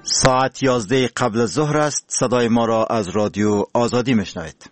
ساعت 11 قبل از ظهر است. صدای ما را از رادیو آزادی میشنوید.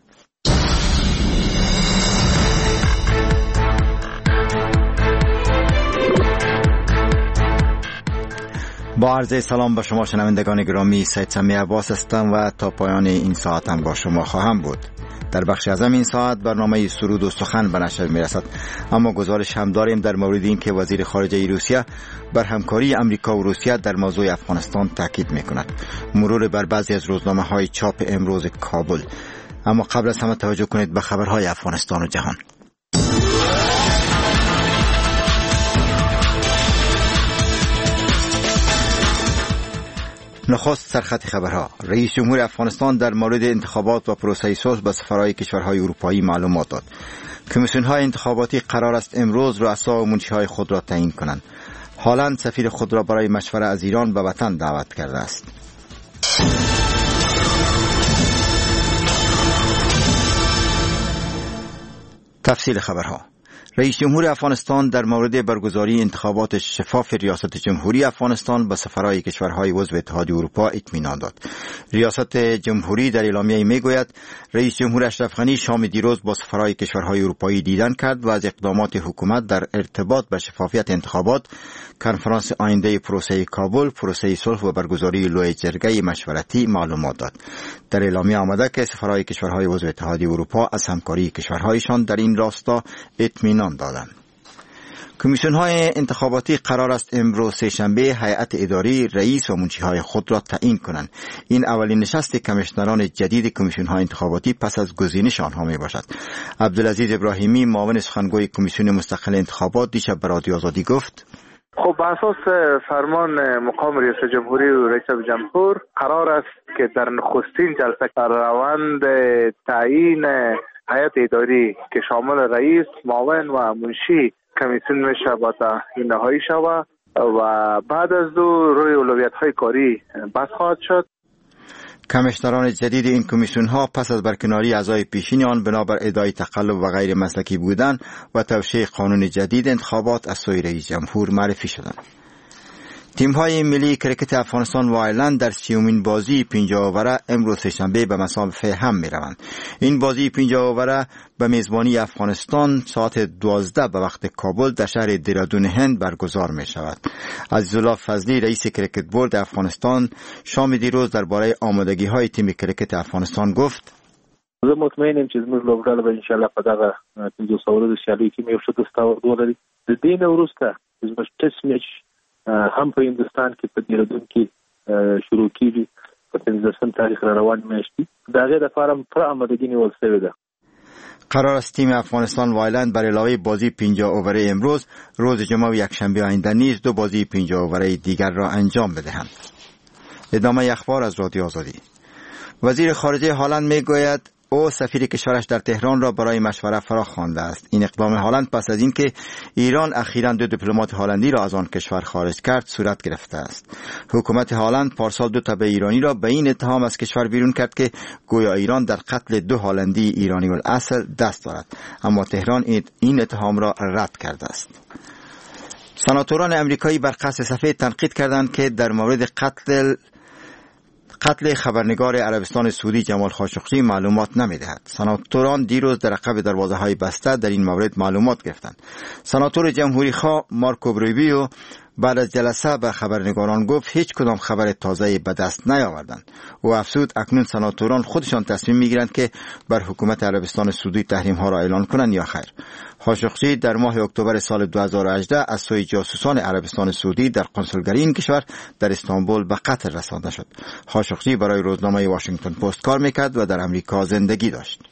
با عرض سلام به شما شنوندگان گرامی، سید سمی عباس هستم و تا پایان این ساعت هم با شما خواهم بود. در بخش اعظم این ساعت برنامه سرود و سخن به نشر میرسد، اما گزارش هم داریم در مورد این که وزیر خارجه روسیه بر همکاری امریکا و روسیه در موضوع افغانستان تاکید میکند. مرور بر بعضی از روزنامه های چاپ امروز کابل. اما قبل از همه توجه کنید به خبرهای افغانستان و جهان. نخست سرخط خبرها. رئیس جمهور افغانستان در مورد انتخابات و پروسه صلح به سفرهای کشورهای اروپایی معلومات داد. کمیسیون‌های انتخاباتی قرار است امروز رؤسا و منشی‌های خود را تعیین کنند. هالند سفیر خود را برای مشوره از ایران به وطن دعوت کرده است. تفصیل خبرها. رئیس جمهور افغانستان در مورد برگزاری انتخابات شفاف ریاست جمهوری افغانستان به سفرهای کشورهای عضو اتحادیه اروپا اطمینان داد. ریاست جمهوری در اعلامیه میگوید رئیس جمهور اشرف غنی شام دیروز با سفرهای کشورهای اروپایی دیدن کرد و از اقدامات حکومت در ارتباط به شفافیت انتخابات، کنفرانس آینده پروسه کابل، پروسه صلح و برگزاری لوی جرگه مشورتی معلومات داد. در اعلامیه آمده که سفرهای کشورهای عضو اتحادیه اروپا از همکاری کشورهایشان در این راستا اطمینان دادند. کمیسیون‌های انتخاباتی قرار است امروز سه‌شنبه هیئت اداری، رئیس و منشی‌های خود را تعیین کنند. این اولین نشست کمیشنران جدید کمیسیون‌های انتخاباتی پس از گزینش آنها میباشد. عبدالعزیز ابراهیمی، معاون سخنگوی کمیسیون مستقل انتخابات، دیشب به رادیو آزادی گفت: خب به اساس فرمان مقام رئیس جمهوری و رئیس جمهور قرار است که در نخستین جلسه در روند تعیین هیئت اداری که شامل رئیس، معاون و منشی کمیسیون میشه با تعیین نهایی شود و بعد از روی اولویت‌های کاری بحث خواهد شد. کمیشنران جدید این کمیسیون ها پس از برکناری اعضای پیشین آن بنابر ادعای تقلب و غیر مسلکی بودن و توشیح قانون جدید انتخابات از سوی رئیس جمهور معرفی شدند. تیم های ملی کرکت افغانستان و آیرلند در 30مین بازی 50 اوره امروز سه‌شنبه به مسافه هم می روند. این بازی 50 اوره به میزبانی افغانستان ساعت 12 به وقت کابل در شهر دیرادون هند برگزار می شود. عزیزالله فضلی، رئیس کرکت بورد افغانستان، شام دیروز درباره آمادگی های تیم کرکت افغانستان گفت: زه مطمئنم چې زموږ لوبډله به ان شاء الله په دغه 500 ورځو سیالۍ کې یو ښه دستاورد ولري. د دې نه وروسته زموږ ټیسټ میچ هم په هندوستان کې په دیرادون کې شروع کیږي په 15 تاریخ را روان میاشتي. د هغې دپاره هم پوره آمادګي نیول شوې ده. قرار است تیم افغانستان و آیرلند بر علاوه بازی 50 اوره امروز، روز جمعه و یکشنبه آینده نیز 2 بازی 50 اوره دیگر را انجام بدهند. ادامه اخبار از رادیو آزادی. وزیر خارجه هالند میگوید او سفیر کشورش در تهران را برای مشوره فرا خوانده است. این اقدام هالند پس از اینکه ایران اخیراً 2 دیپلمات هالندی را از آن کشور خارج کرد صورت گرفته است. حکومت هالند پارسال 2 تبع ایرانی را به این اتهام از کشور بیرون کرد که گویا ایران در قتل 2 هالندی ایرانی الاصل دست دارد، اما تهران این اتهام را رد کرده است. سناتوران امریکایی بر قصد سفید تنقید کردند که در مورد قتل خبرنگار عربستان سعودی جمال خاشقچی معلومات نمیدهد. سناتوران دیروز در عقب دروازه‌های بسته در این مورد معلومات گرفتند. سناتور جمهوری خواه مارکو روبیو بعد از جلسه به خبرنگاران گفت هیچ کدام خبر تازه‌ای به دست نیاوردند. او افزود اکنون سناتوران خودشان تصمیم میگیرند که بر حکومت عربستان سعودی تحریم ها را اعلان کنند یا خیر. خاشقچی در ماه اکتبر سال 2018 از سوی جاسوسان عربستان سعودی در قنسولگری این کشور در استانبول به قتل رسانده شد. خاشقچی برای روزنامه واشنگتن پست کار میکرد و در امریکا زندگی داشت.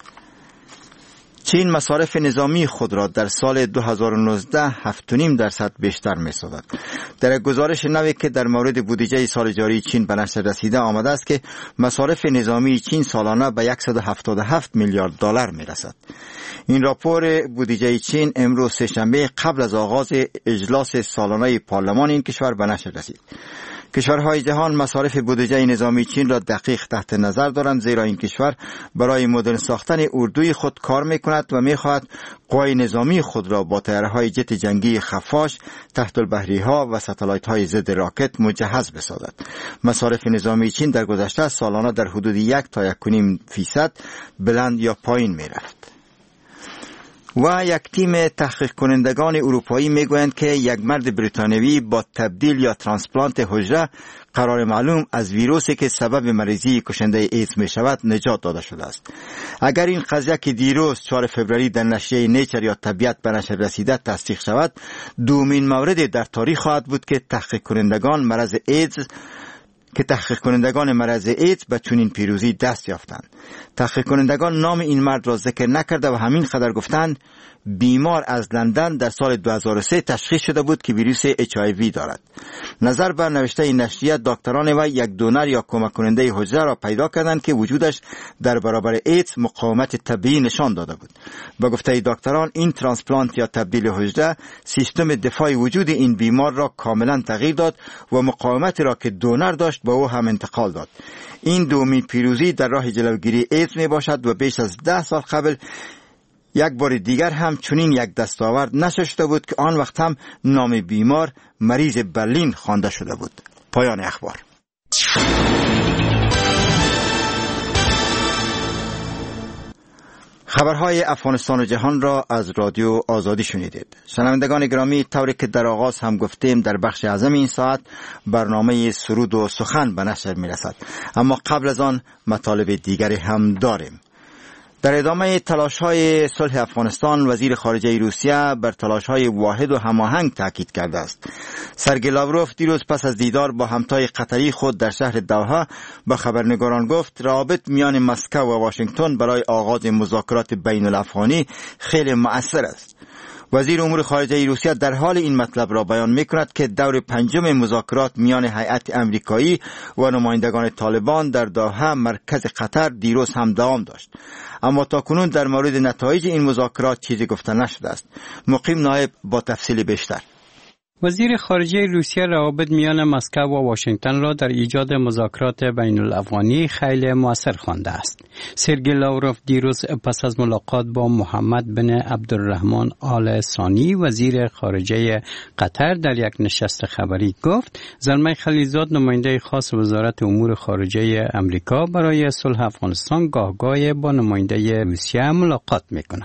چین مصارف نظامی خود را در سال 2019 7.5% بیشتر می‌سازد. در گزارش نوی که در مورد بودجه سال جاری چین به نشر رسیده آمده است که مصارف نظامی چین سالانه به 177 میلیارد دلار می‌رسد. این راپور بودجه چین امروز سه‌شنبه قبل از آغاز اجلاس سالانه پارلمان این کشور به نشر رسید. کشورهای جهان مصارف بودجه نظامی چین را دقیق تحت نظر دارند، زیرا این کشور برای مدرن ساختن اردوی خود کار میکند می‌کند و می‌خواهد قوای نظامی خود را با طیاره‌های جت جنگی خفاش، تحت البحری‌ها و ستالایت‌های ضد راکت مجهز بسازد. مصارف نظامی چین در گذشته سالانه در حدود 1 تا 1.5% بلند یا پایین می‌رفت. و یک تیم تحقیق کنندگان اروپایی میگویند که یک مرد بریتانیایی با تبدیل یا ترانسپلانت حجره قرار معلوم از ویروسی که سبب مریضی کشنده ایدز می شود نجات داده شده است. اگر این قضیه که دیروز 4 فوریه در نشریه نیچر یا طبیعت به نشر رسیده تصدیق شود، دومین مورد در تاریخ خواهد بود که تحقیق کنندگان مرض ایدز به چنین پیروزی دست یافتند. تحقیق کنندگان نام این مرد را ذکر نکرده و همین قدر گفتند بیمار از لندن در سال 2003 تشخیص شده بود که ویروس HIV دارد. نظر بر نوشته این نشریه، دکتران و یک دونر یا کمک کننده حجره را پیدا کردند که وجودش در برابر ایدز مقاومت طبیعی نشان داده بود. به گفته دکتران، این ترانسپلانت یا تبدیل حجره سیستم دفاعی وجود این بیمار را کاملا تغییر داد و مقاومتی را که دونر داشت به او هم انتقال داد. این دومین پیروزی در راه جلوگیری ایدز می باشد و بیش از 10 سال قبل یک بار دیگر هم چنین یک دستاورد نشسته بود که آن وقت هم نام بیمار مریض برلین خوانده شده بود. پایان اخبار. خبرهای افغانستان و جهان را از رادیو آزادی شنیدید. شنوندگان گرامی، طوری که در آغاز هم گفتیم، در بخش اعظم این ساعت برنامه سرود و سخن به نشر می رسد. اما قبل از آن مطالب دیگری هم داریم. در ادامه تلاش‌های صلح افغانستان، وزیر خارجه روسیه بر تلاش‌های واحد و هماهنگ تاکید کرده است. سرگئی لاوروف دیروز پس از دیدار با همتای قطری خود در شهر دوحه به خبرنگاران گفت روابط میان مسکو و واشنگتن برای آغاز مذاکرات بین الافغانی خیلی مؤثر است. وزیر امور خارجه روسیه در حال این مطلب را بیان می‌کند که دور پنجم مذاکرات میان هیئت امریکایی و نمایندگان طالبان در دوحه مرکز قطر دیروز هم دوام داشت. اما تاکنون در مورد نتایج این مذاکرات چیزی گفته نشده است. مقیم نایب با تفصیل بیشتر. وزیر خارجه روسیه روابط میان مسکو و واشنگتن را در ایجاد مذاکرات بین الافغانی خیلی مؤثر خوانده است. سرگئی لاوروف دیروز پس از ملاقات با محمد بن عبدالرحمن آل ثانی وزیر خارجه قطر در یک نشست خبری گفت زلمه خلیلزاد نماینده خاص وزارت امور خارجه امریکا برای صلح افغانستان گاهگاه با نماینده روسیه ملاقات می‌کند.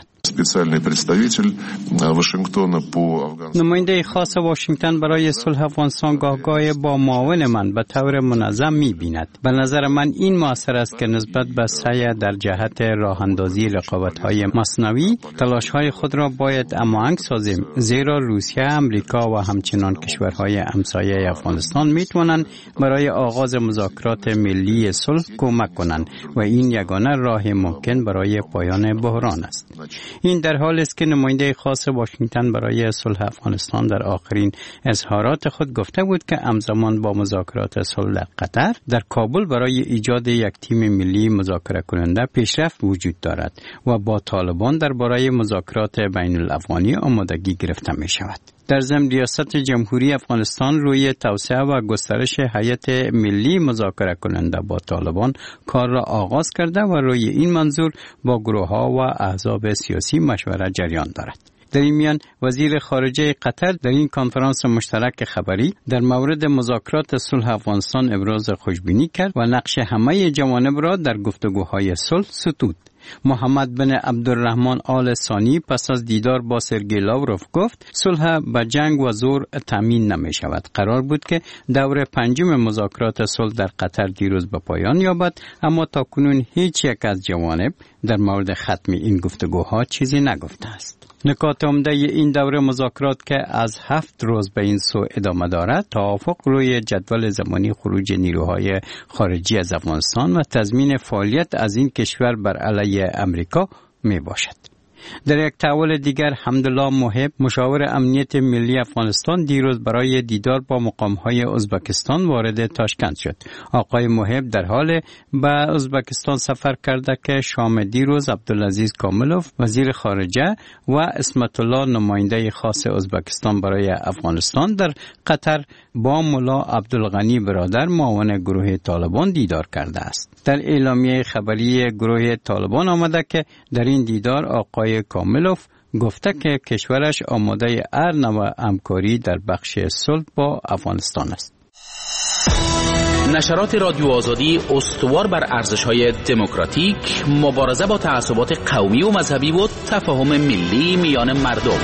نماینده خاص واشنگتن برای صلح افغانستان گاهگاه با معاون من به طور منظم می‌بیند. به نظر من این مؤثر است که نسبت به سعی در جهت راه اندازی رقابت‌های مصنوعی تلاش‌های خود را باید هماهنگ سازیم، زیرا روسیه، امریکا و همچنان کشورهای همسایه افغانستان می‌توانند برای آغاز مذاکرات ملی صلح کمک کنند و این یگانه راه ممکن برای پایان بحران است. این در حالی است که نماینده خاص واشنگتن برای صلح افغانستان در آخرین اظهارات خود گفته بود که همزمان با مذاکرات صلح قطر در کابل برای ایجاد یک تیم ملی مذاکره کننده پیشرفت وجود دارد و با طالبان درباره مذاکرات بین الافغانی آمادگی گرفته می شود. در ضمن ریاست جمهوری افغانستان روی توسعه و گسترش هیئت ملی مذاکره کننده با طالبان کار را آغاز کرده و روی این منظور با گروه‌ها و احزاب سیاسی مشورت جریان دارد. در این میان وزیر خارجه قطر در این کنفرانس مشترک خبری در مورد مذاکرات صلح افغانستان ابراز خوشبینی کرد و نقش همه جوانب را در گفتگوهای صلح ستود. محمد بن عبدالرحمن آل ثانی پس از دیدار با سرگئی لاوروف گفت صلح به جنگ و زور تامین نمی شود. قرار بود که دور پنجم مذاکرات صلح در قطر دیروز به پایان یابد، اما تاکنون هیچ یک از جوانب در مورد ختم این گفتگوها چیزی نگفته است. نکات عمده این دوره مذاکرات که از 7 روز به این سو ادامه دارد، توافق روی جدول زمانی خروج نیروهای خارجی از افغانستان و تضمین فعالیت از این کشور بر علیه امریکا می باشد. در یک تحول دیگر، حمدالله محب مشاور امنیت ملی افغانستان دیروز برای دیدار با مقام‌های ازبکستان وارد تاشکند شد. آقای محب در حال به ازبکستان سفر کرده که شام دیروز عبدالعزیز کاملوف وزیر خارجه و اسمت الله نماینده خاص ازبکستان برای افغانستان در قطر با ملا عبدالغنی برادر معاون گروه طالبان دیدار کرده است. در اعلامیه خبری گروه طالبان آمده که در این دیدار آقای نیکولای کاملوف گفته که کشورش آماده هر نوع همکاری در بخش صلح با افغانستان است. نشرات رادیو آزادی استوار بر ارزش‌های دموکراتیک، مبارزه با تعصبات قومی و مذهبی و تفاهم ملی میان مردم.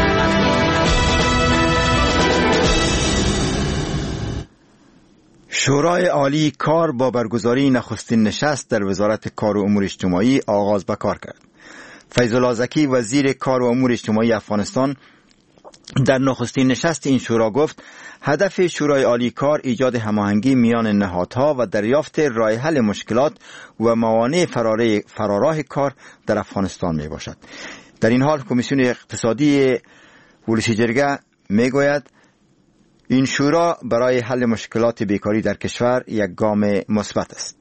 شورای عالی کار با برگزاری نخستین نشست در وزارت کار و امور اجتماعی آغاز به کار کرد. فیض الله زکی وزیر کار و امور اجتماعی افغانستان در نخستین نشست این شورا گفت هدف شورای عالی کار ایجاد هماهنگی میان نهادها و دریافت راه حل مشکلات و موانع فراراه کار در افغانستان می باشد. در این حال کمیسیون اقتصادی ولسی جرگه می گوید این شورا برای حل مشکلات بیکاری در کشور یک گام مثبت است.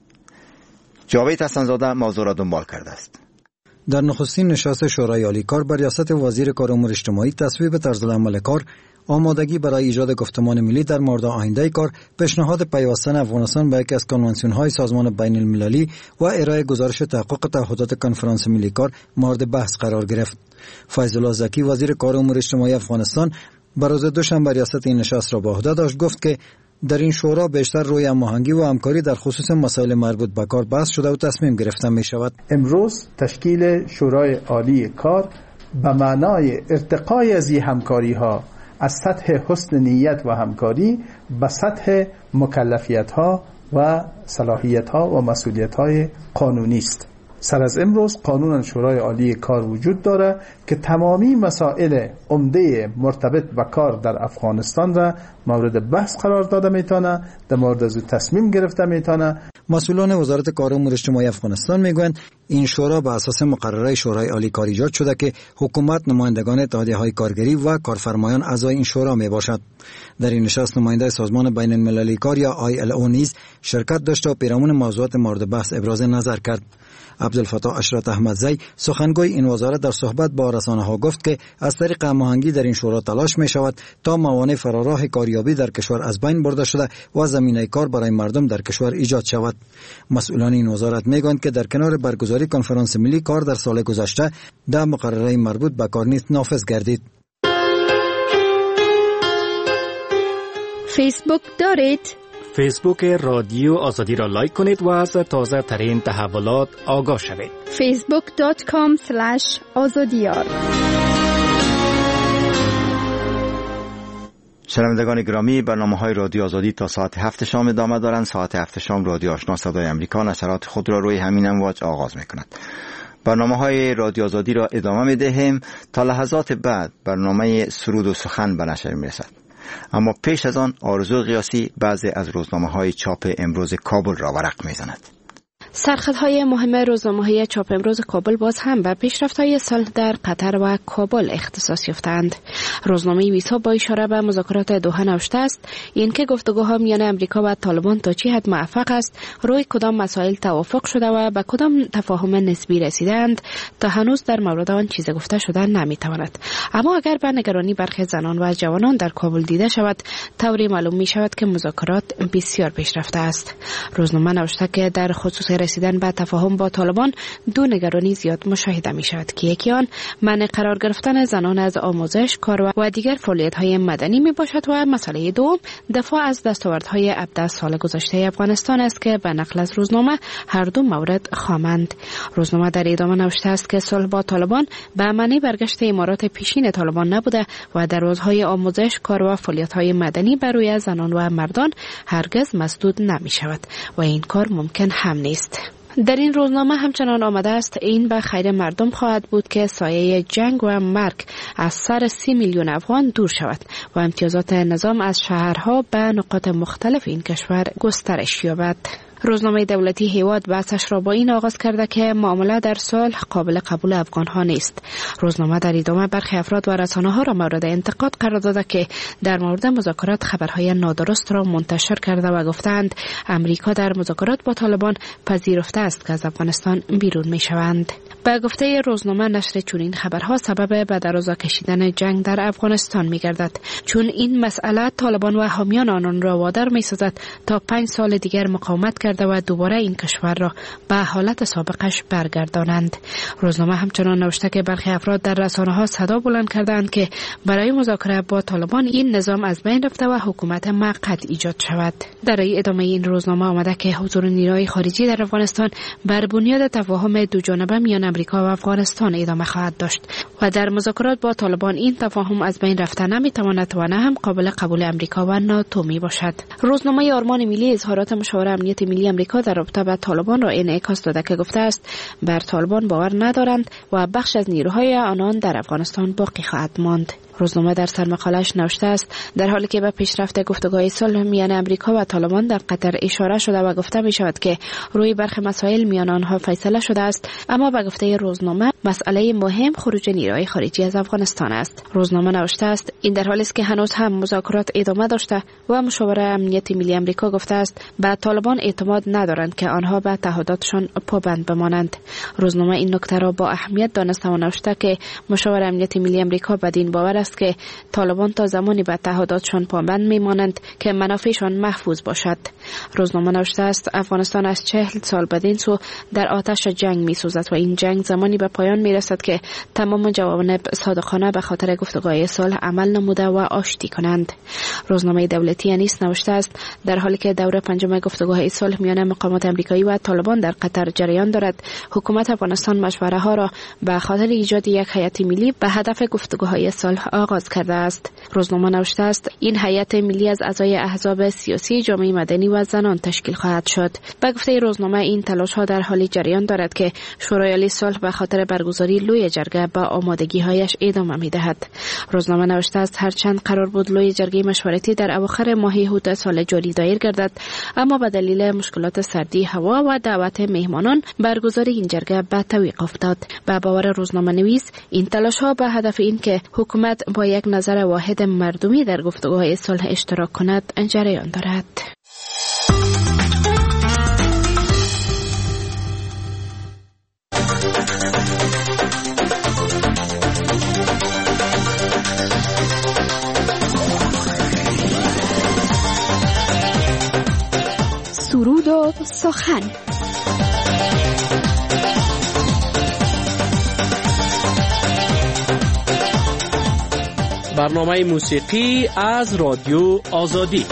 جاوید حسن‌زاده موضوع را دنبال کرده است. در نخستین نشست شورای عالی کار بر ریاست وزیر کار و امور اجتماعی تصویب طرزالعمل کار، آمادگی برای ایجاد گفتمان ملی در مورد آینده کار، پیشنهاد پیوستن افغانستان به یکی از کنوانسیون‌های سازمان بین المللی و ارائه گزارش تحقق تعهدات کنفرانس ملی کار مورد بحث قرار گرفت. فیض الله زکی وزیر کار و امور اجتماعی افغانستان بر روز دوشنبه ریاست این نشست را به عهده داشت. گفت که در این شورا بیشتر روی هماهنگی و همکاری در خصوص مسائل مربوط به کار بحث شده و تصمیم گرفته می شود. امروز تشکیل شورای عالی کار به معنای ارتقای از این همکاری ها از سطح حسن نیت و همکاری به سطح مکلفیت ها و صلاحیت ها و مسئولیت های قانونی است. سر از امروز قانون شورای عالی کار وجود داره که تمامی مسائل عمده مرتبط با کار در افغانستان را مورد بحث قرار داده میتونه، در مورد از تصمیم گرفته میتونه. مسئولان وزارت کار و امور اجتماعی افغانستان میگویند این شورا به اساس مقرره شورای عالی کار ایجاد شده که حکومت، نمایندگان اتحادیه‌های کارگری و کارفرمایان اعضای این شورا میباشد. در این نشست نماینده سازمان بین المللی کار یا ILO نیز شرکت داشت و پیرامون موضوعات مورد بحث ابراز نظر کرد. عبدالفتاح اشرت احمدزی سخنگوی این وزارت در صحبت با رسانه‌ها گفت که از طریق هماهنگی در این شورا تلاش می شود تا موانع فراراه کاریابی در کشور از بین برده شده و زمینه کار برای مردم در کشور ایجاد شود. مسئولان این وزارت می گویند که در کنار برگزاری کنفرانس ملی کار در سال گذشته در مقرره مربوط به کار نیز نافذ گردید. فیسبوک دارید؟ فیسبوک رادیو آزادی را لایک کنید و از تازه ترین تحولات آگاه شوید. facebook.com/azadiyar. شنوندگان گرامی، برنامه‌های رادیو آزادی تا ساعت 7 شام ادامه دارند. ساعت 7 شام رادیو آشنا صدای امریکا نشرات خود را روی همین امواج آغاز می‌کند. برنامه‌های رادیو آزادی را ادامه می‌دهیم تا لحظات بعد برنامه سرود و سخن به نشر می‌رسد. اما پیش از آن آرزو قیاسی بعضی از روزنامه‌های چاپ امروز کابل را ورق می‌زند. سرخطهای مهم روزنامه‌های چاپ امروز کابل باز هم به پیشرفت‌های صلح در قطر و کابل اختصاص یافتند. روزنامه ویسا با اشاره به مذاکرات دوحه نوشته است اینکه گفتگوها میان امریکا و طالبان تا چه حد موفق است، روی کدام مسائل توافق شده و به کدام تفاهم نسبی رسیدند تا هنوز در مورد آن چیز گفته شده نمیتواند. اما اگر به نگرانی برخی زنان و جوانان در کابل دیده شود، طوری معلوم می شود که مذاکرات بسیار پیشرفته است. روزنامه نوشته که در خصوص رسیدن به تفاهم با طالبان دو نگرانی زیاد مشاهده می شود که یکی آن منع قرار گرفتن زنان از آموزش، کار و دیگر فعالیت‌های مدنی می باشد و مسئله دوم دفاع از دستاوردهای 17 سال گذشته افغانستان است که به نقل از روزنامه هر دو مورد خامند. روزنامه در ادامه نوشته است که صلح با طالبان به معنی برگشت امارات پیشین طالبان نبوده و در روزهای آموزش، کار و فعالیت‌های مدنی بر روی زنان و مردان هرگز مسدود نمی شود و این کار ممکن هم نیست. در این روزنامه همچنان آمده است این به خیر مردم خواهد بود که سایه جنگ و مرگ از سر 30 میلیون افغان دور شود و امتیازات نظام از شهرها به نقاط مختلف این کشور گسترش یابد. روزنامه دولتی هیواد بحثش را با این آغاز کرده که معامله در صلح قابل قبول افغان‌ها نیست. روزنامه در ادامه برخی افراد و رسانه‌ها را مورد انتقاد قرار داده که در مورد مذاکرات خبرهای نادرست را منتشر کرده و گفتند امریکا در مذاکرات با طالبان پذیرفته است که از افغانستان بیرون می‌شوند. به گفته روزنامه نشر چنین خبرها سبب به دراز کشیدن جنگ در افغانستان می‌گردد، چون این مسئله طالبان و حامیان آنان را وادار می‌سازد تا 5 سال دیگر مقاومت کرده کرده و دوباره این کشور را به حالت سابقش برگردانند. روزنامه همچنان نوشته که برخی افراد در رسانه‌ها صدا بلند کردند که برای مذاکره با طالبان این نظام از بین رفته و حکومت موقت ایجاد شود. در ادامه این روزنامه آمده که حضور نیروهای خارجی در افغانستان بر بنیاد تفاهم دوجانبه میان امریکا و افغانستان ادامه خواهد داشت و در مذاکرات با طالبان این تفاهم از بین رفته نمیتواند و نه هم قابل قبول امریکا و ناتو می باشد. روزنامه آرمان ملی اظهارات مشاور امنیت ملی امریکا در رابطه با طالبان را انعکاس داده که گفته است بر طالبان باور ندارند و بخش از نیروهای آنان در افغانستان باقی خواهد ماند. روزنامه در سرمقاله‌اش نوشته است در حالی که به پیشرفت گفتگوهای صلح میان امریکا و طالبان در قطر اشاره شده و گفته می شود که روی برخی مسائل میان آنها فیصله شده است، اما به گفته روزنامه مسئله مهم خروج نیروهای خارجی از افغانستان است. روزنامه نوشته است این در حالی است که هنوز هم مذاکرات ادامه داشته و مشاور امنیت ملی امریکا گفته است به طالبان اعتماد ندارند که آنها به تعهداتشان پابند بمانند. روزنامه این نکته را با اهمیت دانسته و نوشته که مشاور امنیت ملی امریکا بدین باور است که طالبان تا زمانی به تعهداتشان پابند میمانند که منافعشان محفوظ باشد. روزنامه نوشته است افغانستان از 40 سال بدین سو در آتش جنگ میسوزد و این جنگ زمانی به پایان میرسد که تمام جوانب صادقانه به خاطر گفتگوهای صلح عمل نموده و آشتی کنند. روزنامه دولتی انیس نوشته است در حالی که دوره پنجم گفتگوهای صلح میان مقامات آمریکایی و طالبان در قطر جریان دارد، حکومت افغانستان مشورت ها را به خاطر ایجاد یک هیئت ملی به هدف گفتگوهای صلح آغاز کرده است. روزنامه نوشته است این هیئت ملی از اعضای احزاب سیاسی، جامعه مدنی و زنان تشکیل خواهد شد. به گفته روزنامه این تلاش ها در حالی جریان دارد که شورای عالی صلح به خاطر برگزاری لوی جرگه با آمادگی هایش ادامه می‌دهد. روزنامه نوشته است هرچند قرار بود لوی جرگه مشورتی در اواخر ماه هوت سال جاری دایر گردد، اما به دلیل مشکلات سردی هوا و دعوت مهمانان برگزاری این جرگه به تعویق افتاد. به باور روزنامه نویس این تلاش ها به هدف این که حکومت با یک نظر واحد مردمی در گفتگوهای صلح اشتراک کند جریان دارد. سرود و سخن. برنامه موسیقی از رادیو آزادی.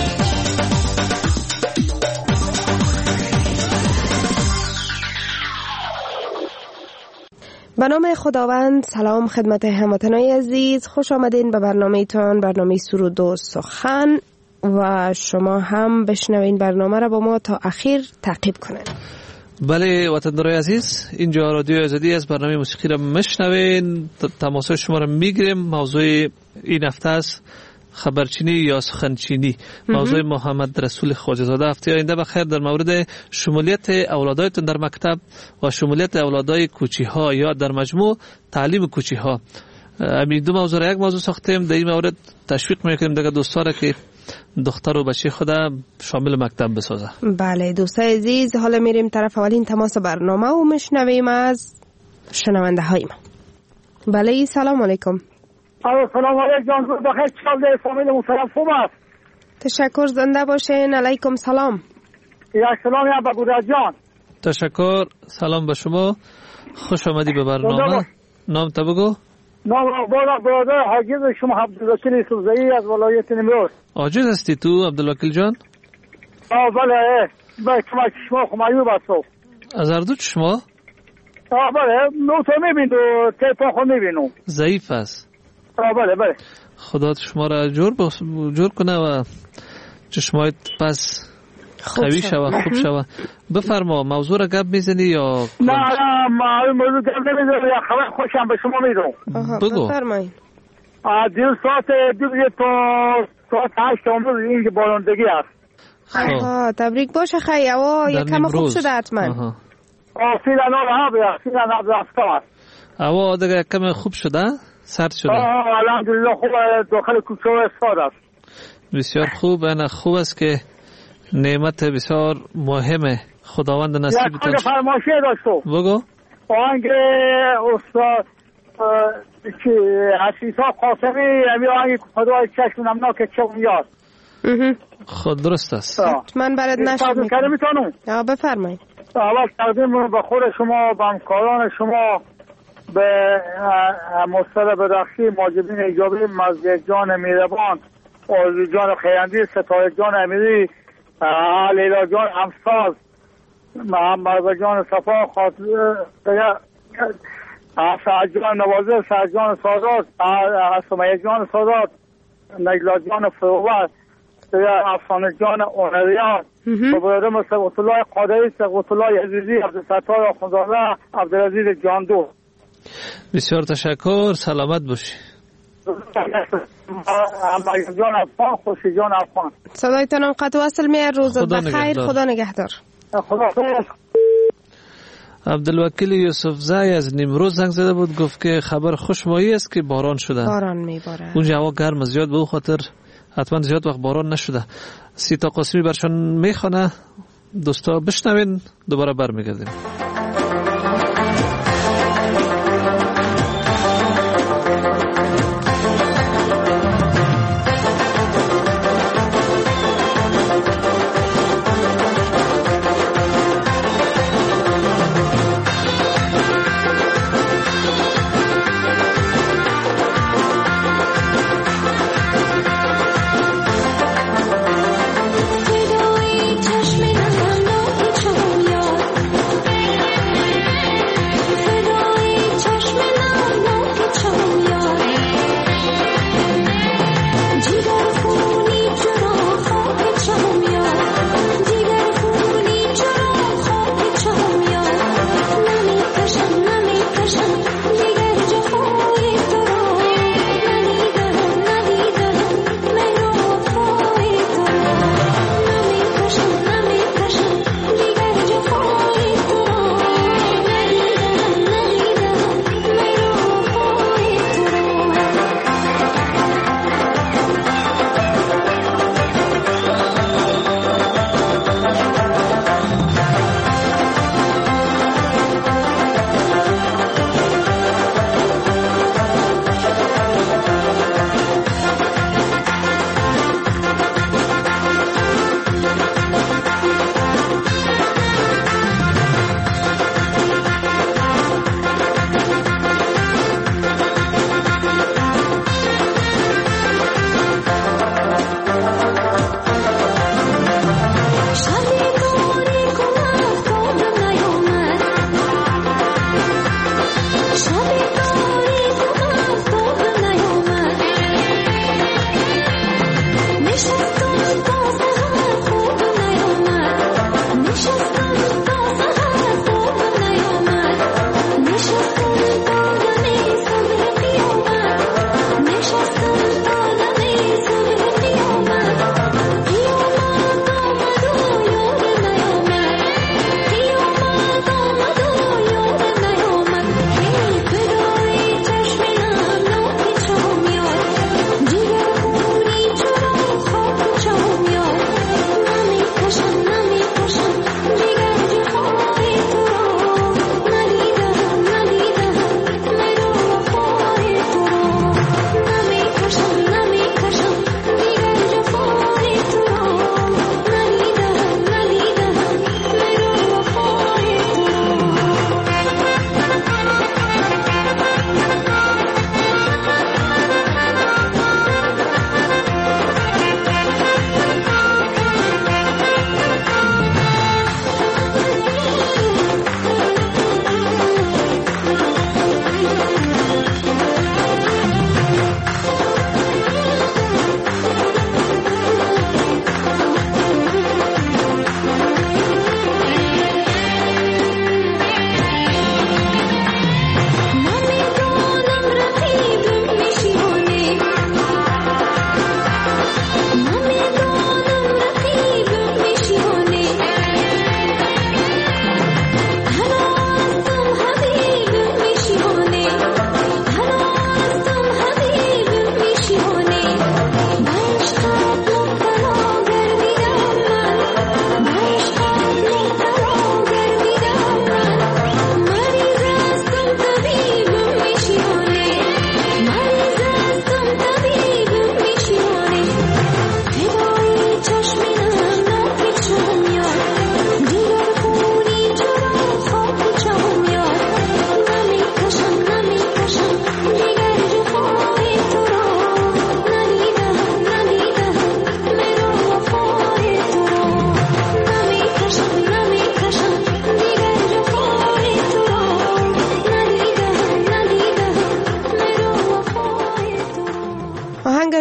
به نام خداوند. سلام خدمت هموطنان عزیز، خوش آمدین به برنامه تان، برنامه سرود و سخن، و شما هم بشنوین برنامه را با ما تا اخیر تعقیب کنین. بله وطندارای عزیز، اینجا رادیو آزادی است. برنامه موسیقی را میشنوین، تماس شما را میگیریم. موضوع این هفته است خبرچینی یا سخنچینی. موضوع محمد رسول خواجه‌زاده. هفته آینده بخیر در مورد شمولیت اولادایتون در مکتب و شمولیت اولادای کوچی‌ها یا در مجموع تعلیم کوچی‌ها، همین دو موضوع را یک موضوع ساختیم. در این مورد تشویق میکنیم دیگه دوستا را که دختر و بچه خود شامل مکتب بسازه. بله دوستای عزیز، حالا میریم طرف اولین تماس برنامه و میشنویم از شنونده های ما. بله سلام علیکم. سلام علیکم جان، بخیر چال در فامیل محترم خوب است؟ تشکر، زنده باشین. علیکم سلام. یک سلام یا بگوده جان. تشکر، سلام به شما، خوش آمدی به برنامه. نام تا بگو. نام برادر حاجز شما عبدالوکیل یوسفزئی از ولایت نیمروز. عاجز هستی تو عبدالوکیل جان؟ بله، به شما خمایوب هستو. از هر دو چشما؟ بله، نو تو میبین و تیپا خود میبینو. ضعیف است. بله. خدا شما را جور کنه و چشمایت پس قوی شوه، خوب شوه. بفرما موضوع را گپ میزنی یا نه موضوع گپ نمیزنی، یا خبر خوشم به شما میدم. بگو. بفرمایید. دیل ساعت 2 تا ساعت 8 امروز اینجا بارندگی است. تبریک باشه خیلی. هوا یکم خوب شده حتما. فیلن آب است. هوا دیگه کم خوب شده؟ سرد شده؟ الحمدلله خوب، داخل کوچه استاد است. بسیار خوب. انا خوب است که نعمت بسیار مهمه خداوند نصیب تن. یک فرمایشی داشتم. بگو. آنگ استاد حسیسا قاسمی همی آنگ خدای چشم نمنا که چون یاد خود درست است. من برات نشد میکنم. بفرمایید. اول تقدیم به خود شما، به همکاران شما، به مستر بدخشی، ماجدین ایجابی، مزید جان میربان، آرزو جان خیندی، ستاره جان امیری، لیلا جان امساز، محمد جان صفا، سعد جان نوازه، سعد جان سادات، سمیه جان سادات، نجلا جان فروبر، افسانه جان اونریان، برادرم سقوط الله قادری، سقوط الله عزیزی، عبدالستار آخوندزاده، عبدالعزیز جاندو. بسیار تشکر، سلامت باشی. جان افغان، خوشی جان افغان. صدایتانم قطع وصل میاد. روز بخیر، خدا نگهدار. خدا خیر. عبدالوکیل یوسف زای از نیمروز زنگ زده بود، گفت که خبر خوشمایی است که باران شده. باران میباره. اون هوا گرم زیاد به اون خاطر حتما زیاد وقت باران نشده. سیتا قاسمی برشان میخونه، دوستا بشنوین، دوباره برمیگردیم.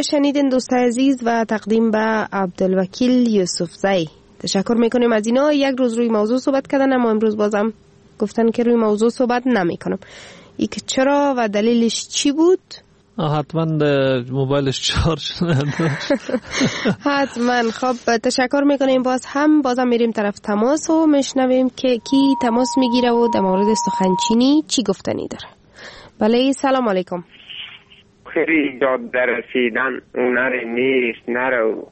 شنیدین دوستای عزیز و تقدیم به عبدالوکیل یوسفزی. تشکر میکنیم از اینا. یک روز روی موضوع صحبت کردن، اما امروز بازم گفتن که روی موضوع صحبت نمیکنم. ای که چرا و دلیلش چی بود؟ حتما موبایلش چارج نداشت. حتما. خب تشکر میکنیم. بازم میریم طرف تماس و میشنویم که کی تماس میگیره و در مورد سخنچینی چی گفتنی داره. بله سلام علیکم. آخری جاده رسیدن هنر نیست نرو.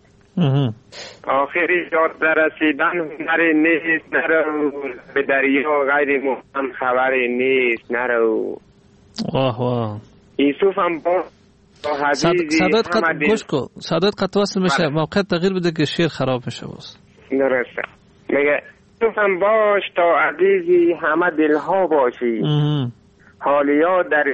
آخری جاده رسیدن هنر نیست نرو، به دریا غیر محکم خبر نیست نرو. واه واه. یوسف هم با حدیثی صدات قطع وصل میشه، موقع تغییر بده که شیر خراب میشه. باز درسته. میگه یوسف هم باش تا عزیزی همه دلها باشی، حالیا در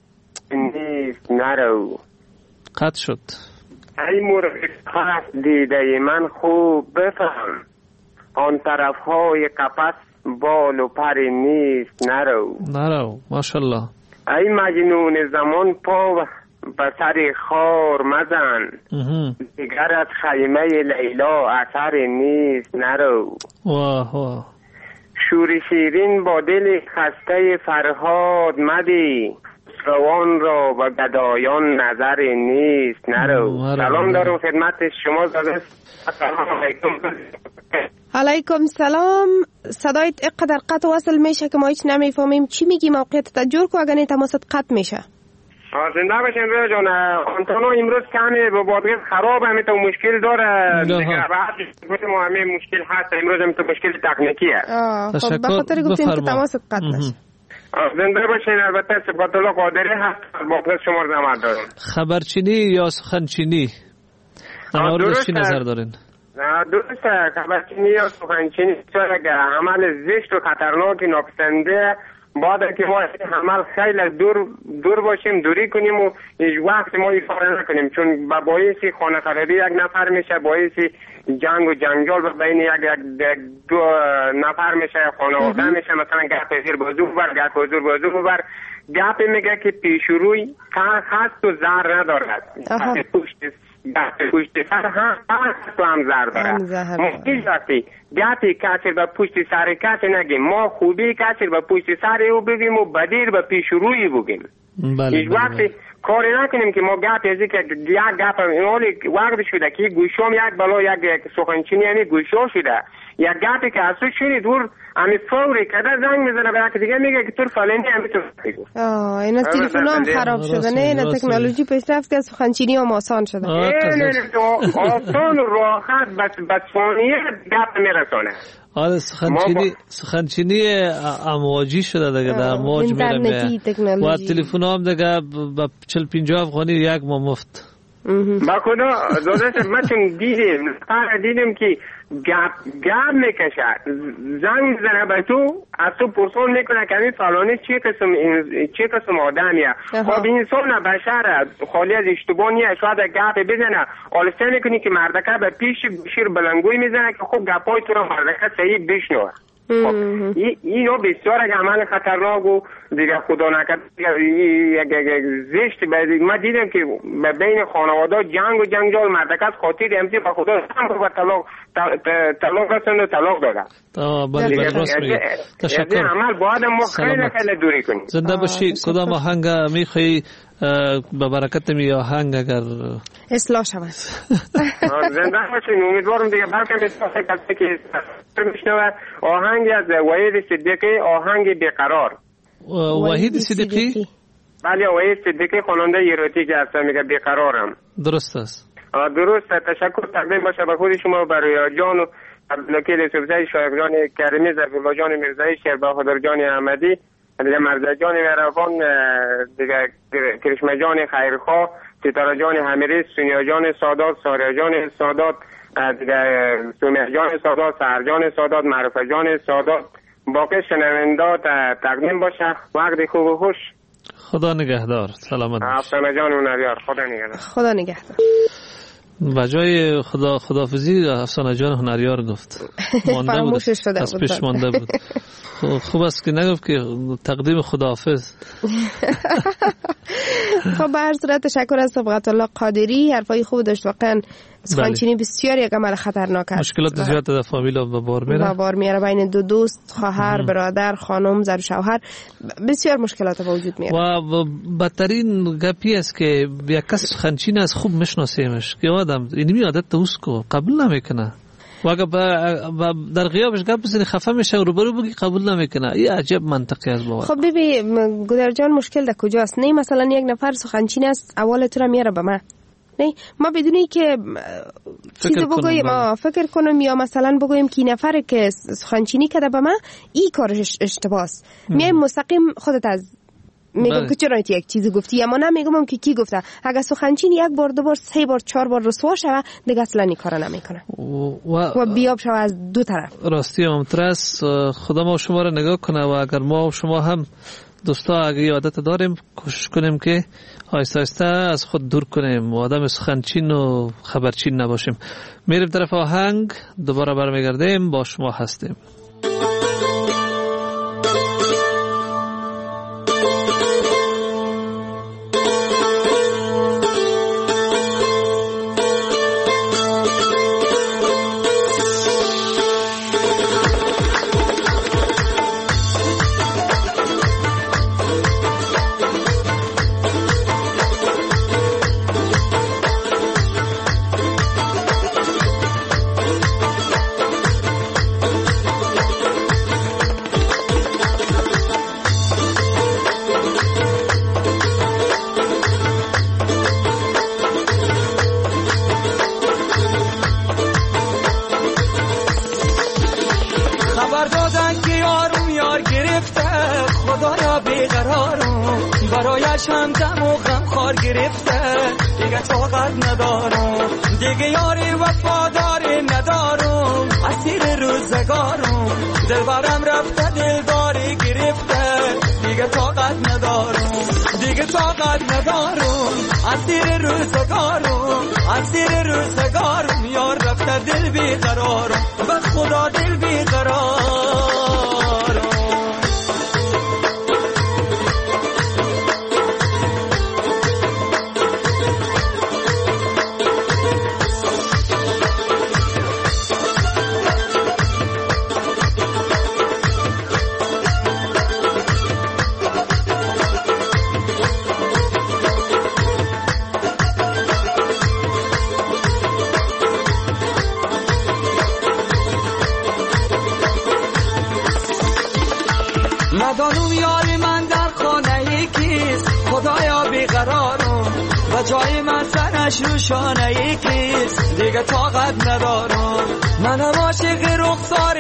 نیست نرو. قطع شد. ای مرغ قفس دیده من خوب بفهم، آن طرف های قفس بال و پر نیست نرو. ماشالله. ای مجنون زمان پا به سر خار مزن، دیگر از خیمه لیلا اثر نیست نرو. واه واه. شور شیرین با دل خسته فرهاد مدی، روان را و گدایان نظر نیست نرو. سلام دارم خدمت شما. سلام علیکم. علیکم سلام. صدایت اقدر قطع وصل میشه که ما هیچ نمیفهمیم چی میگی. موقعیت تجور کو اگر تماست قطع میشه. زنده باشین رویا جان. آنتونو امروز کمی با بادگیر خراب همه تو مشکل داره. بعد ما همه مشکل هست. امروز هم تو مشکل تکنیکیه. خب بخاطر گفتیم که تماست قطع نشه. زنده باشین. البته صفات الله قادری هست. با شما زحمت دارم. خبرچینی یا سخنچینی؟ درست چی نظر دارین؟ درسته. خبرچینی یا سخنچینی چرا که عمل زشت و خطرناک ناپسنده باید که ما عمل خیلی دور باشیم، دوری کنیم و هیچ وقت ما این کار نکنیم، چون با باعث خانه خرابی یک نفر میشه، باعث جنگ و جنجال بین یک دو نفر میشه، خانواده میشه. مثلا گپ زیر بازو ببر، گپ حضور بازو ببر. گپ میگه که پیشروی هست و زر ندارد. پشت سر هم زر دارد. هیچ وقتی گپی کسی به پشت سر کسی نگیم، ما خوبی کسی به پشت سر او بگیم و بدیر به پیش روی بگیم. هیچ وقتی کاری نکنیم که ما گپ ازی که یک گپ وقت شده که گوشام یک بلا یک سخنچینی یعنی گوشا شده، یک گپی که اصلا شنید دور امی فوری کده زنگ میزنه به یک دیگه میگه که تو فلانی همی تو بگو. این از تلفن هم خراب شده. نه این تکنولوژی پیشرفت که سخنچینی هم آسان شده. نه آسان و راحت بس ثانیه گپ میرسونه. آره سخنچینی امواجی شده دیگه، در موج میره و تلفن هم دیگه با 40-50 افغانی یک ما مفت. با خدا داداش من چون دیدیم که گپ میکشه، زنگ میزنه به تو، از تو پرسون میکنه که این فلانی چه قسم آدمیه. خب انسان بشر خالی از اشتباه نیست، شاید گپ بزنه آلسته میکنی که مردکه به پیش شیر بلنگوی میزنه که خب گپای تو رو مردکه صحیح بشنوه. خب اینو بسیار یک عمل خطرناک و دیگه خدا نکرد یک زشت. ما دیدم که بین خانواده جنگ و جنجال مردک از خاطر امتی با خدا هم با طلاق رسند و طلاق دادن. تشکر. عمل باید ما خیلی دوری کنیم. زنده باشی. کدام آهنگ میخوایی به برکت می آهنگ اگر اصلاح شود؟ زنده باشین. امیدوارم دیگه برکم اصلاح کسی که میشنوه. آهنگ از وحید صدیقی، آهنگ بیقرار. وحید صدیقی؟ بله وحید صدیقی خواننده ایراتیک هست. میگه بیقرارم. درست است. درست. تشکر تقدیم باشه به خود شما، برای جان و عبدالوکیل یوسفزی، شایق جان کریمی، زبیلا جان میرزایی، شیربهادر جان احمدی، دیگه مرزا جان مهربان، دیگه کرشمه جان خیرخواه، ستاره جان همیری، سونیا جان سادات، ساریا جان سادات، دیگه سومه جان سادات، سهر جان سادات، معروفه جان سادات، باقی شنونده تقدیم باشه. وقت خوب و خوش. خدا نگهدار. سلامت باش. افسانه جان هنریار. خدا نگهدار. خدا نگهدار. و جای خدافزی افسانه جان هنریار گفت. فراموشش شده بود. از پیش مانده بود. خوب است که نگفت که تقدیم خداحافظ. خب به هر صورت تشکر از صبغت الله قادری، حرفای خوب داشت. واقعا سخنچینی بسیار یک عمل خطرناک است. مشکلات زیاد در فامیل به بار میاره بین دو دوست، خواهر، برادر، خانم، زن و شوهر، بسیار مشکلات به وجود میاره. و بدترین گپی است که یک کس سخنچین از خوب میشناسیمش که آدم اینمی عادت توست کو قبول نمیکنه و اگه در غیابش گپ بزنی خفه میشه و روبرو بگی قبول نمیکنه. این عجب منطقی است بابا. خب ببین گودر جان مشکل در کجاست؟ نه مثلا یک نفر سخنچین است اول تو را میاره به من، نه ما بدونی که چیزی بگویم فکر کنم یا مثلا بگویم که نفر که سخنچینی کرده به من این کارش اشتباه است، میایم مستقیم خودت از میگم که چرا یک چیزی گفتی، اما نمیگم که کی گفته. اگه سخنچین یک بار دو بار سه بار چهار بار رسوا شوه دیگه اصلا این کارا نمیکنه و بیاب شوه از دو طرف. راستی ممترس خدا ما شما رو نگاه کنه و اگر ما و شما هم دوستا اگه عادت داریم کوشش کنیم که آهسته آهسته از خود دور کنیم و آدم سخنچین و خبرچین نباشیم. میریم طرف آهنگ، دوباره برمیگردیم، با شما هستیم. ندانم یار من در خانه کیست، خدایا بیقرارم و جای من سرش رو شانه کیست، دیگه طاقت ندارم. منم عاشق رخسار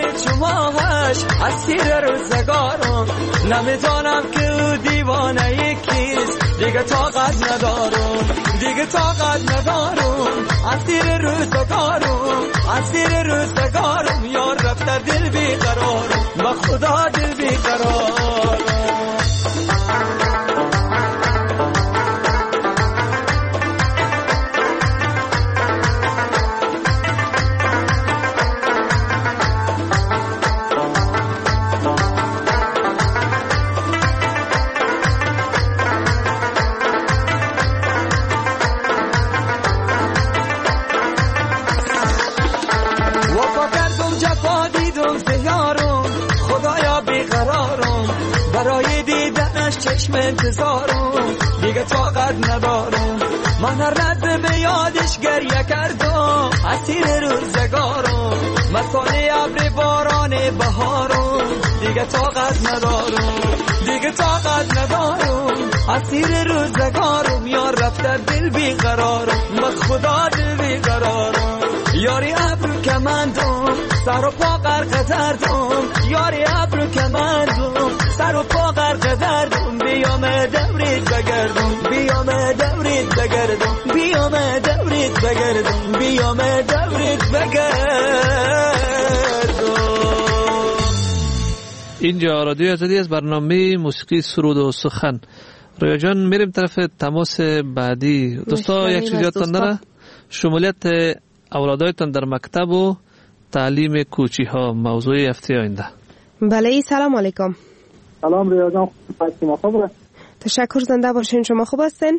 شماهش اسیر روزگارم، نمیدانم که او دیوانه کیست، دیگه طاقت ندارم، دیگه طاقت ندارم. اسیر روزگارم، اسیر روزگارم، یار رفته دل بیقرارم، به خدا دل بیقرارم. چشم انتظارم، دیگه طاقت ندارم. من هر لحظه به یادش گریه کردم، اسیر روزگارم، مثال ابر باران بهارم، دیگه طاقت ندارم، دیگه طاقت ندارم. اسیر روزگارم، یار رفته دل بیقرارم، به خدا دل بیقرارم. یاری ابرو کمندم، سر و پا غرق دردم، یاری ابرو کمندم، سر و پا غرق دردم. بیام دورید بگردم، بیام دورید بگردم، بیام دورید بگردم، بیام دورید بگردم. اینجا رادیو آزادی از برنامه موسیقی سرود و سخن. رویا جان میریم طرف تماس بعدی. دوستا یک چیز یادتان نره، شمولیت اولادایتان در مکتب و تعلیم کوچی ها موضوع هفته آینده. بله سلام علیکم. سلام رویا جان، شما خوبه؟ تشکر، زنده باشین. شما خوب هستین؟